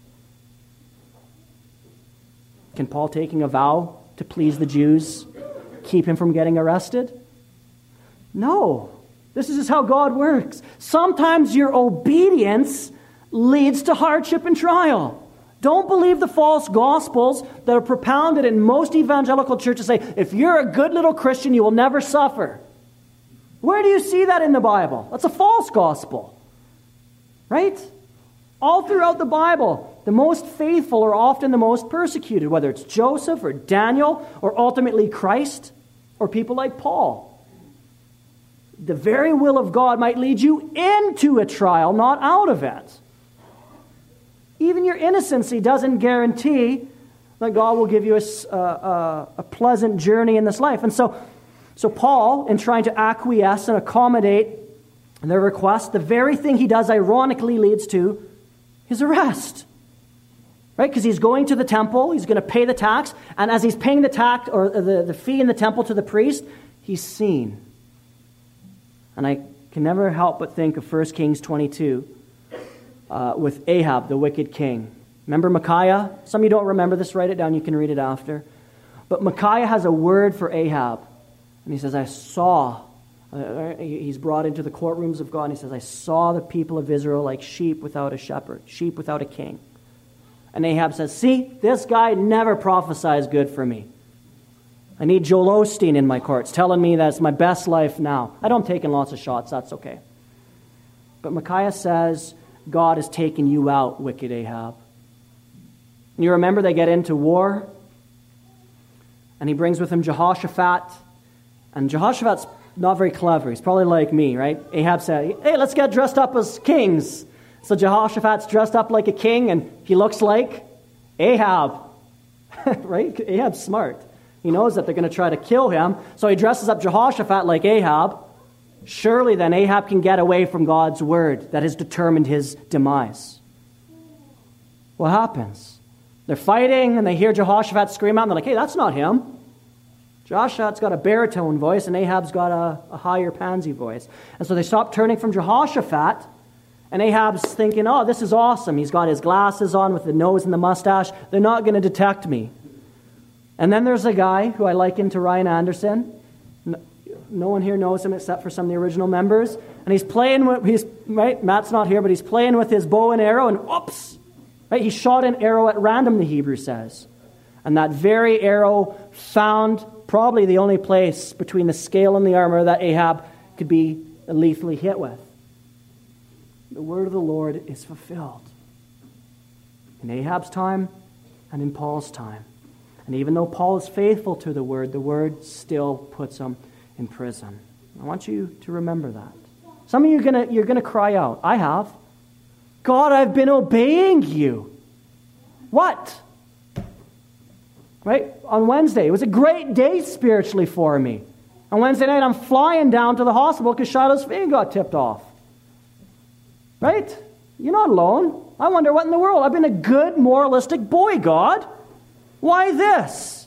Can Paul taking a vow to please the Jews keep him from getting arrested? No. This is just how God works. Sometimes your obedience leads to hardship and trial. Don't believe the false gospels that are propounded in most evangelical churches say, if you're a good little Christian, you will never suffer. Where do you see that in the Bible? That's a false gospel. Right? All throughout the Bible, the most faithful are often the most persecuted, whether it's Joseph or Daniel or ultimately Christ or people like Paul. The very will of God might lead you into a trial, not out of it. Even your innocency doesn't guarantee that God will give you a, a, a pleasant journey in this life. And so, so Paul, in trying to acquiesce and accommodate their request, the very thing he does ironically leads to his arrest. Right? Because he's going to the temple, he's going to pay the tax, and as he's paying the tax or the, the fee in the temple to the priest, he's seen. And I can never help but think of First Kings twenty-two uh, with Ahab, the wicked king. Remember Micaiah? Some of you don't remember this, write it down, you can read it after. But Micaiah has a word for Ahab. And he says, I saw, uh, he's brought into the courtrooms of God, and he says, I saw the people of Israel like sheep without a shepherd, sheep without a king. And Ahab says, see, this guy never prophesies good for me. I need Joel Osteen in my courts telling me that it's my best life now. I don't take in lots of shots, that's okay. But Micaiah says, God has taken you out, wicked Ahab. And you remember they get into war, and he brings with him Jehoshaphat. And Jehoshaphat's not very clever. He's probably like me, right? Ahab said, hey, let's get dressed up as kings. So Jehoshaphat's dressed up like a king, and he looks like Ahab. Right? Ahab's smart. He knows that they're going to try to kill him, so he dresses up Jehoshaphat like Ahab. Surely then Ahab can get away from God's word that has determined his demise. What happens? They're fighting, and they hear Jehoshaphat scream out, and they're like, hey, that's not him. Jehoshaphat's got a baritone voice, and Ahab's got a, a higher pansy voice. And so they stop turning from Jehoshaphat, and Ahab's thinking, oh, this is awesome. He's got his glasses on with the nose and the mustache. They're not going to detect me. And then there's a guy who I liken to Ryan Anderson. No one here knows him except for some of the original members. And he's playing with, he's, right, Matt's not here, but he's playing with his bow and arrow, and oops, right, he shot an arrow at random, the Hebrew says. And that very arrow found probably the only place between the scale and the armor that Ahab could be lethally hit with. The word of the Lord is fulfilled in Ahab's time and in Paul's time. And even though Paul is faithful to the word, the word still puts him in prison. I want you to remember that. Some of you are gonna you're gonna cry out. I have. God, I've been obeying you. What? Right? On Wednesday, it was a great day spiritually for me. On Wednesday night, I'm flying down to the hospital because Shiloh's vein got tipped off. Right? You're not alone. I wonder what in the world. I've been a good, moralistic boy, God. Why this?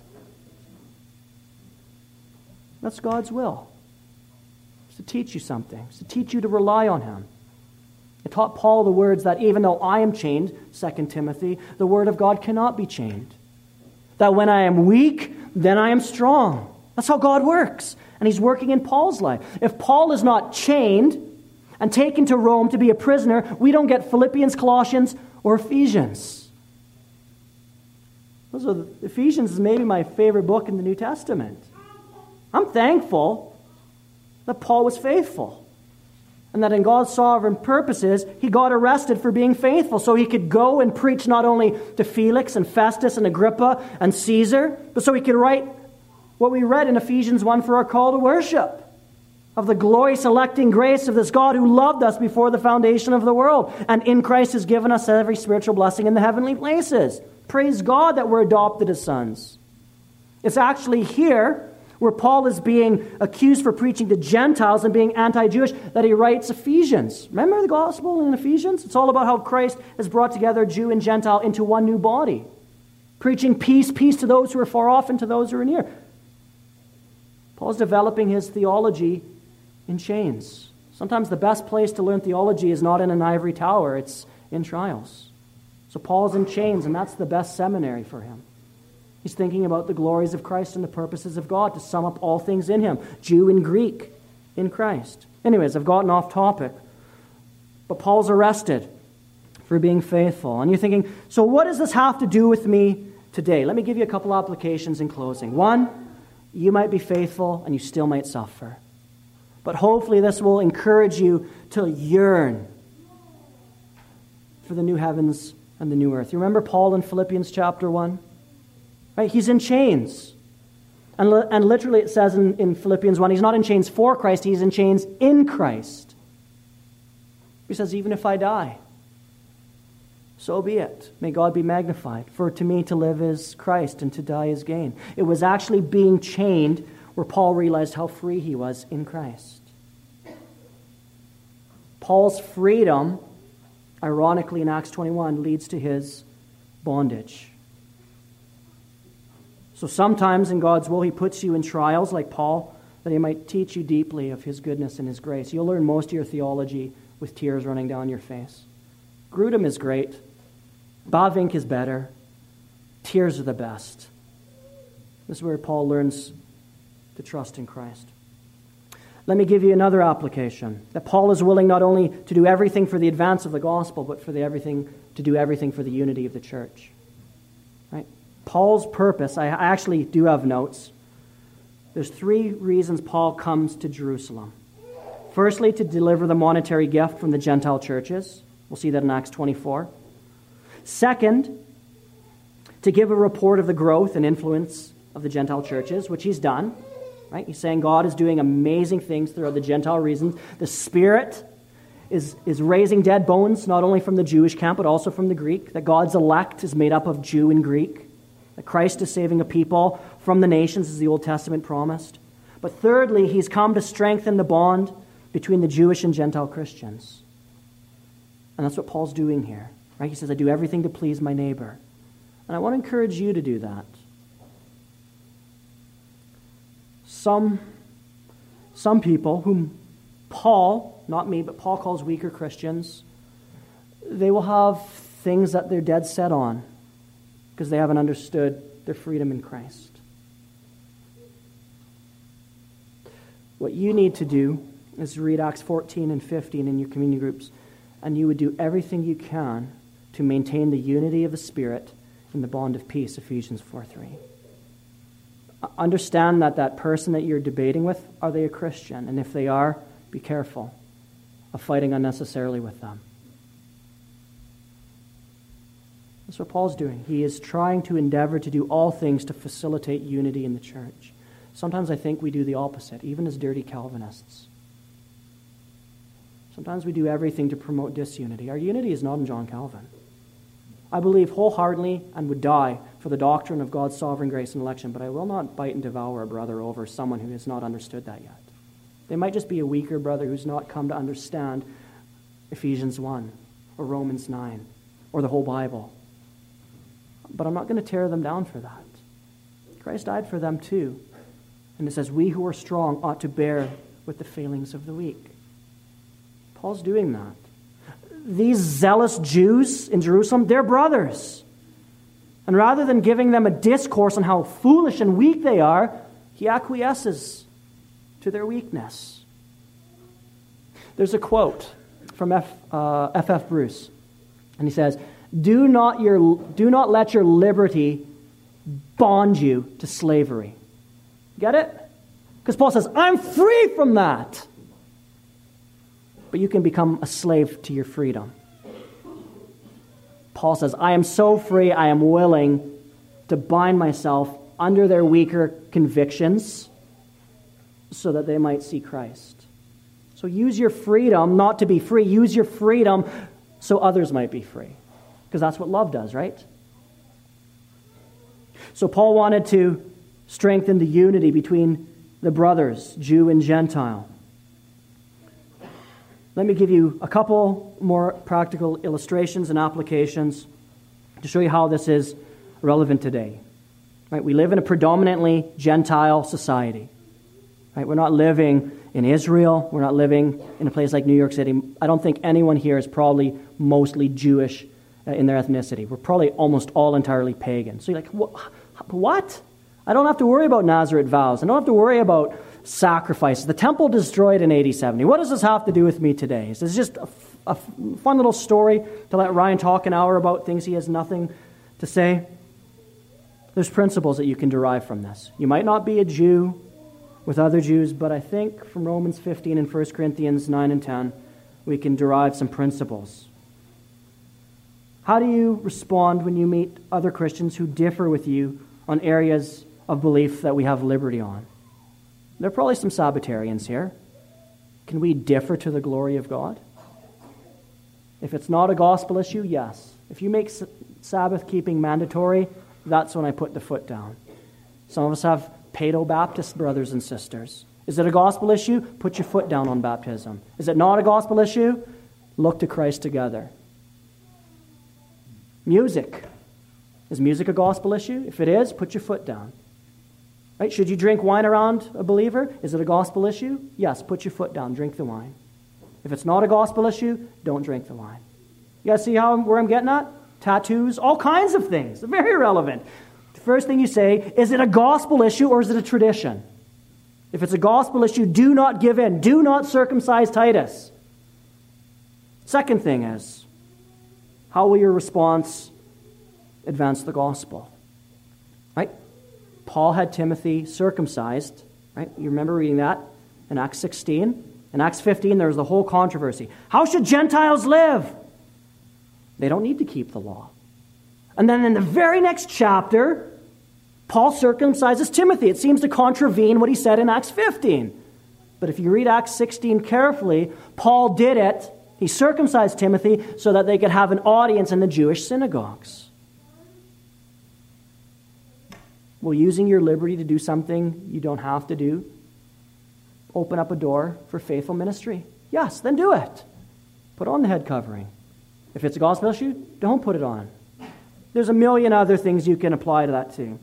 That's God's will. It's to teach you something. It's to teach you to rely on Him. It taught Paul the words that even though I am chained, Second Timothy, the word of God cannot be chained. That when I am weak, then I am strong. That's how God works. And He's working in Paul's life. If Paul is not chained and taken to Rome to be a prisoner, we don't get Philippians, Colossians, or Ephesians. Those are the, Ephesians is maybe my favorite book in the New Testament. I'm thankful that Paul was faithful. And that in God's sovereign purposes, he got arrested for being faithful. So he could go and preach not only to Felix and Festus and Agrippa and Caesar, but so he could write what we read in Ephesians one for our call to worship. Of the glorious electing grace of this God who loved us before the foundation of the world. And in Christ has given us every spiritual blessing in the heavenly places. Praise God that we're adopted as sons. It's actually here where Paul is being accused for preaching to Gentiles and being anti-Jewish that he writes Ephesians. Remember the gospel in Ephesians? It's all about how Christ has brought together Jew and Gentile into one new body. Preaching peace, peace to those who are far off and to those who are near. Paul's developing his theology in chains. Sometimes the best place to learn theology is not in an ivory tower, it's in trials. So Paul's in chains, and that's the best seminary for him. He's thinking about the glories of Christ and the purposes of God to sum up all things in him, Jew and Greek, in Christ. Anyways, I've gotten off topic. But Paul's arrested. for being faithful. And you're thinking, so what does this have to do with me today? Let me give you a couple applications in closing. One, you might be faithful and you still might suffer. But hopefully this will encourage you to yearn for the new heavens and the new earth. You remember Paul in Philippians chapter one? Right? He's in chains. And, li- and literally it says in, in Philippians one, he's not in chains for Christ, he's in chains in Christ. He says, even if I die, so be it. May God be magnified. For to me to live is Christ and to die is gain. It was actually being chained where Paul realized how free he was in Christ. Paul's freedom, ironically in Acts twenty-one, leads to his bondage. So sometimes in God's will, he puts you in trials like Paul, that he might teach you deeply of his goodness and his grace. You'll learn most of your theology with tears running down your face. Grudem is great. Bavinck is better. Tears are the best. This is where Paul learns to trust in Christ. Let me give you another application. That Paul is willing not only to do everything for the advance of the gospel, but for the everything to do everything for the unity of the church. Right? Paul's purpose, I actually do have notes. There's three reasons Paul comes to Jerusalem. Firstly, to deliver the monetary gift from the Gentile churches. We'll see that in Acts twenty-four. Second, to give a report of the growth and influence of the Gentile churches, which he's done. Right? He's saying God is doing amazing things throughout the Gentile regions. The Spirit is, is raising dead bones, not only from the Jewish camp, but also from the Greek. That God's elect is made up of Jew and Greek. That Christ is saving a people from the nations, as the Old Testament promised. But thirdly, he's come to strengthen the bond between the Jewish and Gentile Christians. And that's what Paul's doing here. Right? He says, I do everything to please my neighbor. And I want to encourage you to do that. Some, some people whom Paul, not me, but Paul calls weaker Christians, they will have things that they're dead set on because they haven't understood their freedom in Christ. What you need to do is read Acts fourteen and fifteen in your community groups, and you would do everything you can to maintain the unity of the Spirit in the bond of peace, Ephesians four three. Understand that that person that you're debating with, are they a Christian? And if they are, be careful of fighting unnecessarily with them. That's what Paul's doing. He is trying to endeavor to do all things to facilitate unity in the church. Sometimes I think we do the opposite, even as dirty Calvinists. Sometimes we do everything to promote disunity. Our unity is not in John Calvin. I believe wholeheartedly and would die for the doctrine of God's sovereign grace and election, but I will not bite and devour a brother over someone who has not understood that yet. They might just be a weaker brother who's not come to understand Ephesians one or Romans nine or the whole Bible. But I'm not going to tear them down for that. Christ died for them too. And it says, we who are strong ought to bear with the failings of the weak. Paul's doing that. These zealous Jews in Jerusalem, they're brothers. And rather than giving them a discourse on how foolish and weak they are, he acquiesces to their weakness. There's a quote from F. Uh, F. F. Bruce, and he says, do not, your, do not let your liberty bond you to slavery. Get it? Because Paul says, I'm free from that. But you can become a slave to your freedom. Paul says, I am so free, I am willing to bind myself under their weaker convictions so that they might see Christ. So use your freedom not to be free. Use your freedom so others might be free. Because that's what love does, right? So Paul wanted to strengthen the unity between the brothers, Jew and Gentile. Let me give you a couple more practical illustrations and applications to show you how this is relevant today. Right? We live in a predominantly Gentile society. Right? We're not living in Israel. We're not living in a place like New York City. I don't think anyone here is probably mostly Jewish uh, in their ethnicity. We're probably almost all entirely pagan. So you're like, what? I don't have to worry about Nazarite vows. I don't have to worry about sacrifices. The temple destroyed in A D seventy. What does this have to do with me today? Is this just a fun little story to let Ryan talk an hour about things he has nothing to say. There's principles that you can derive from this. You might not be a Jew with other Jews, but I think from Romans fifteen and First Corinthians nine and ten, we can derive some principles. How do you respond when you meet other Christians who differ with you on areas of belief that we have liberty on? There are probably some Sabbatarians here. Can we differ to the glory of God? If it's not a gospel issue, yes. If you make Sabbath keeping mandatory, that's when I put the foot down. Some of us have Paedo-Baptist brothers and sisters. Is it a gospel issue? Put your foot down on baptism. Is it not a gospel issue? Look to Christ together. Music. Is music a gospel issue? If it is, put your foot down. Right? Should you drink wine around a believer? Is it a gospel issue? Yes, put your foot down, drink the wine. If it's not a gospel issue, don't drink the wine. You guys see how where I'm getting at? Tattoos, all kinds of things. They're very relevant. The first thing you say, is it a gospel issue or is it a tradition? If it's a gospel issue, do not give in. Do not circumcise Titus. Second thing is, how will your response advance the gospel? Right? Paul had Timothy circumcised. Right? You remember reading that in Acts sixteen? In Acts fifteen, there was the whole controversy. How should Gentiles live? They don't need to keep the law. And then in the very next chapter, Paul circumcises Timothy. It seems to contravene what he said in Acts fifteen. But if you read Acts sixteen carefully, Paul did it. He circumcised Timothy so that they could have an audience in the Jewish synagogues. Will using your liberty to do something you don't have to do open up a door for faithful ministry? Yes, then do it. Put on the head covering. If it's a gospel issue, don't put it on. There's a million other things you can apply to that too.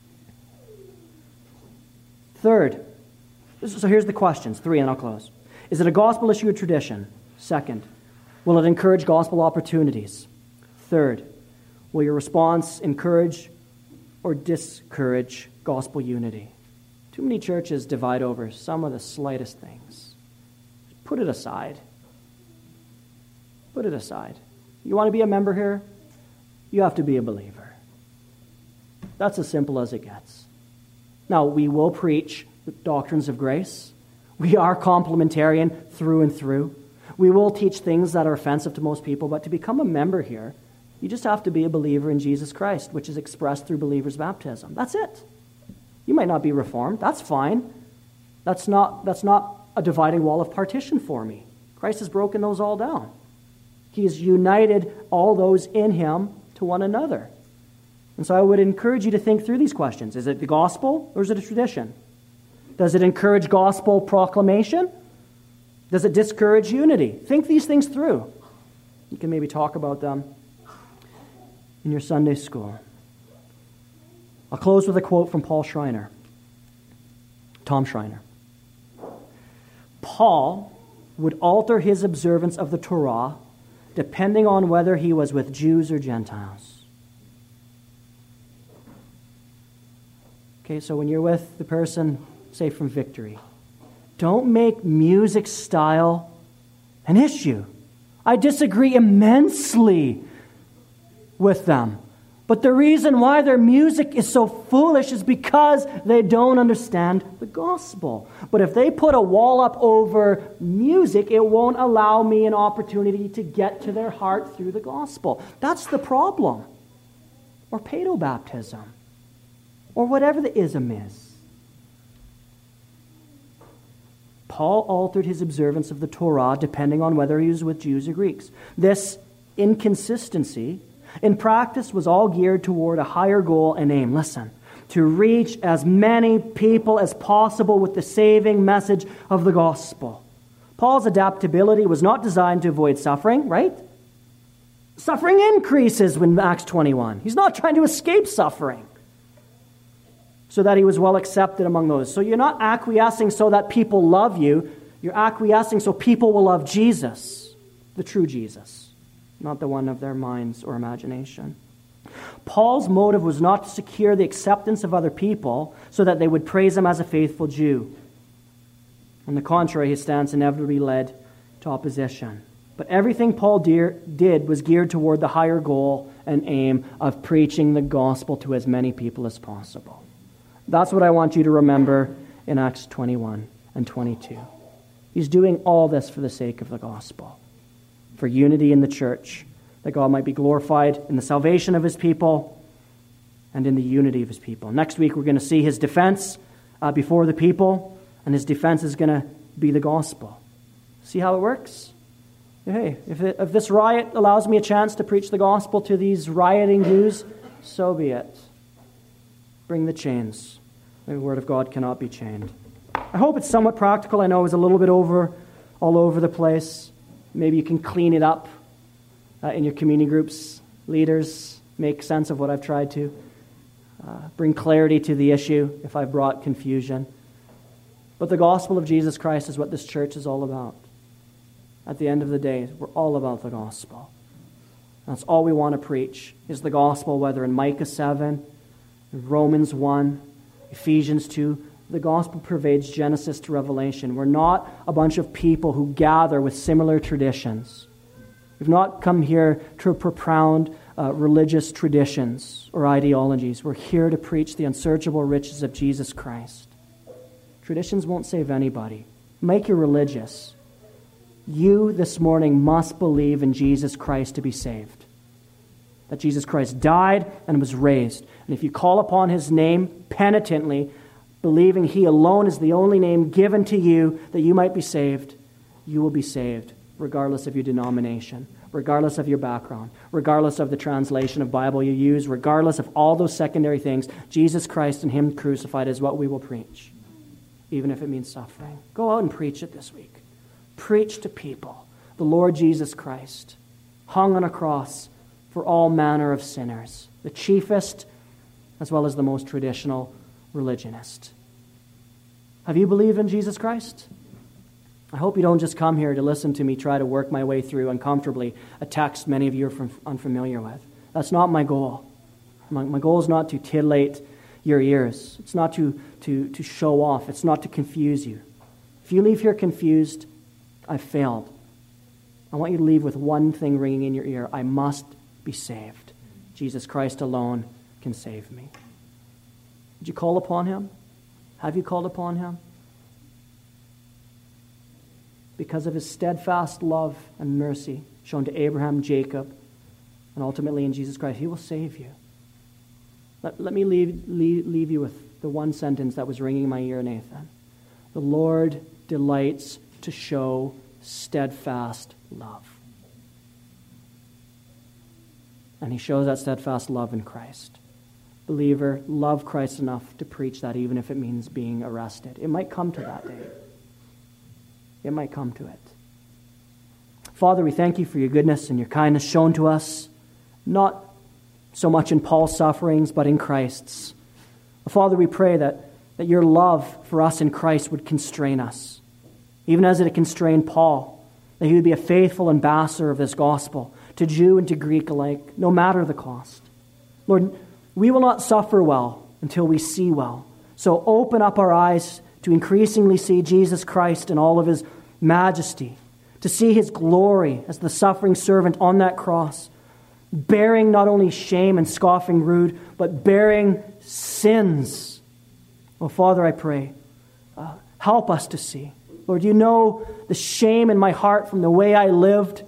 Third, so here's the questions, three, and I'll close. Is it a gospel issue or tradition? Second, will it encourage gospel opportunities? Third, will your response encourage or discourage gospel unity? Too many churches divide over some of the slightest things. Put it aside. Put it aside. You want to be a member here? You have to be a believer. That's as simple as it gets. Now, we will preach the doctrines of grace. We are complementarian through and through. We will teach things that are offensive to most people, but to become a member here, you just have to be a believer in Jesus Christ, which is expressed through believers' baptism. That's it. You might not be reformed. That's fine. That's not, that's not a dividing wall of partition for me. Christ has broken those all down. He has united all those in him to one another. And so I would encourage you to think through these questions. Is it the gospel or is it a tradition? Does it encourage gospel proclamation? Does it discourage unity? Think these things through. You can maybe talk about them in your Sunday school. I'll close with a quote from Paul Schreiner. Tom Schreiner. Paul would alter his observance of the Torah depending on whether he was with Jews or Gentiles. Okay, so when you're with the person, say from Victory, don't make music style an issue. I disagree immensely with them. But the reason why their music is so foolish is because they don't understand the gospel. But if they put a wall up over music, it won't allow me an opportunity to get to their heart through the gospel. That's the problem. Or paedo-baptism. Or whatever the ism is. Paul altered his observance of the Torah depending on whether he was with Jews or Greeks. This inconsistency in practice was all geared toward a higher goal and aim. Listen, to reach as many people as possible with the saving message of the gospel. Paul's adaptability was not designed to avoid suffering, right? Suffering increases when Acts twenty-one. He's not trying to escape suffering so that he was well accepted among those. So you're not acquiescing so that people love you. You're acquiescing so people will love Jesus, the true Jesus, not the one of their minds or imagination. Paul's motive was not to secure the acceptance of other people so that they would praise him as a faithful Jew. On the contrary, his stance inevitably led to opposition. But everything Paul dear, did was geared toward the higher goal and aim of preaching the gospel to as many people as possible. That's what I want you to remember in Acts twenty-one and twenty-two. He's doing all this for the sake of the gospel, for unity in the church, that God might be glorified in the salvation of his people and in the unity of his people. Next week we're going to see his defense uh, before the people, and his defense is going to be the gospel. See how it works? Hey, if, it, if this riot allows me a chance to preach the gospel to these rioting Jews, so be it. Bring the chains. The word of God cannot be chained. I hope it's somewhat practical. I know it's a little bit over, all over the place. Maybe you can clean it up uh, in your community groups. Leaders, make sense of what I've tried to. Uh, bring clarity to the issue if I've brought confusion. But the gospel of Jesus Christ is what this church is all about. At the end of the day, we're all about the gospel. That's all we want to preach, is the gospel, whether in Micah seven, Romans one, Ephesians two. The gospel pervades Genesis to Revelation. We're not a bunch of people who gather with similar traditions. We've not come here to propound uh, religious traditions or ideologies. We're here to preach the unsearchable riches of Jesus Christ. Traditions won't save anybody. Make you religious. You this morning must believe in Jesus Christ to be saved. That Jesus Christ died and was raised. And if you call upon his name penitently, believing he alone is the only name given to you that you might be saved, you will be saved, regardless of your denomination, regardless of your background, regardless of the translation of Bible you use, regardless of all those secondary things. Jesus Christ and him crucified is what we will preach, even if it means suffering. Go out and preach it this week. Preach to people the Lord Jesus Christ, hung on a cross for all manner of sinners, the chiefest as well as the most traditional religionist. Have you believed in Jesus Christ? I hope you don't just come here to listen to me try to work my way through uncomfortably a text many of you are unfamiliar with. That's not my goal. My, my goal is not to titillate your ears. It's not to, to, to show off. It's not to confuse you. If you leave here confused, I've failed. I want you to leave with one thing ringing in your ear. I must be saved. Jesus Christ alone can save me. Did you call upon him? Have you called upon him? Because of his steadfast love and mercy shown to Abraham, Jacob, and ultimately in Jesus Christ, he will save you. Let, let me leave, leave, leave you with the one sentence that was ringing in my ear, Nathan. The Lord delights to show steadfast love. And he shows that steadfast love in Christ. Believer, love Christ enough to preach that, even if it means being arrested. It might come to that day. It might come to it. Father, we thank you for your goodness and your kindness shown to us, not so much in Paul's sufferings, but in Christ's. Father, we pray that, that your love for us in Christ would constrain us, even as it constrained Paul, that he would be a faithful ambassador of this gospel to Jew and to Greek alike, no matter the cost. Lord, we will not suffer well until we see well. So open up our eyes to increasingly see Jesus Christ in all of his majesty, to see his glory as the suffering servant on that cross, bearing not only shame and scoffing rude, but bearing sins. Oh, Father, I pray, uh, help us to see. Lord, you know the shame in my heart from the way I lived,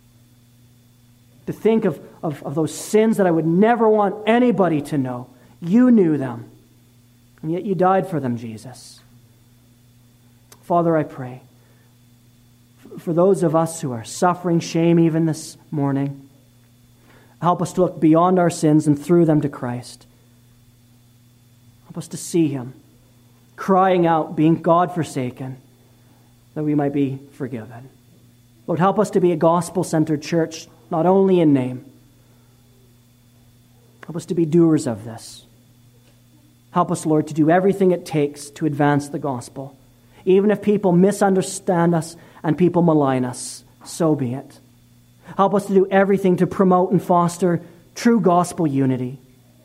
to think of, of, of those sins that I would never want anybody to know. You knew them, and yet you died for them, Jesus. Father, I pray, for those of us who are suffering shame even this morning, help us to look beyond our sins and through them to Christ. Help us to see him, crying out, being God-forsaken, that we might be forgiven. Lord, help us to be a gospel-centered church, not only in name. Help us to be doers of this. Help us, Lord, to do everything it takes to advance the gospel. Even if people misunderstand us and people malign us, so be it. Help us to do everything to promote and foster true gospel unity.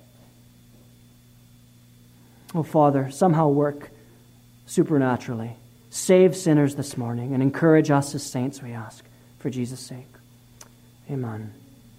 Oh, Father, somehow work supernaturally. Save sinners this morning and encourage us as saints, we ask. for Jesus' sake. Amen.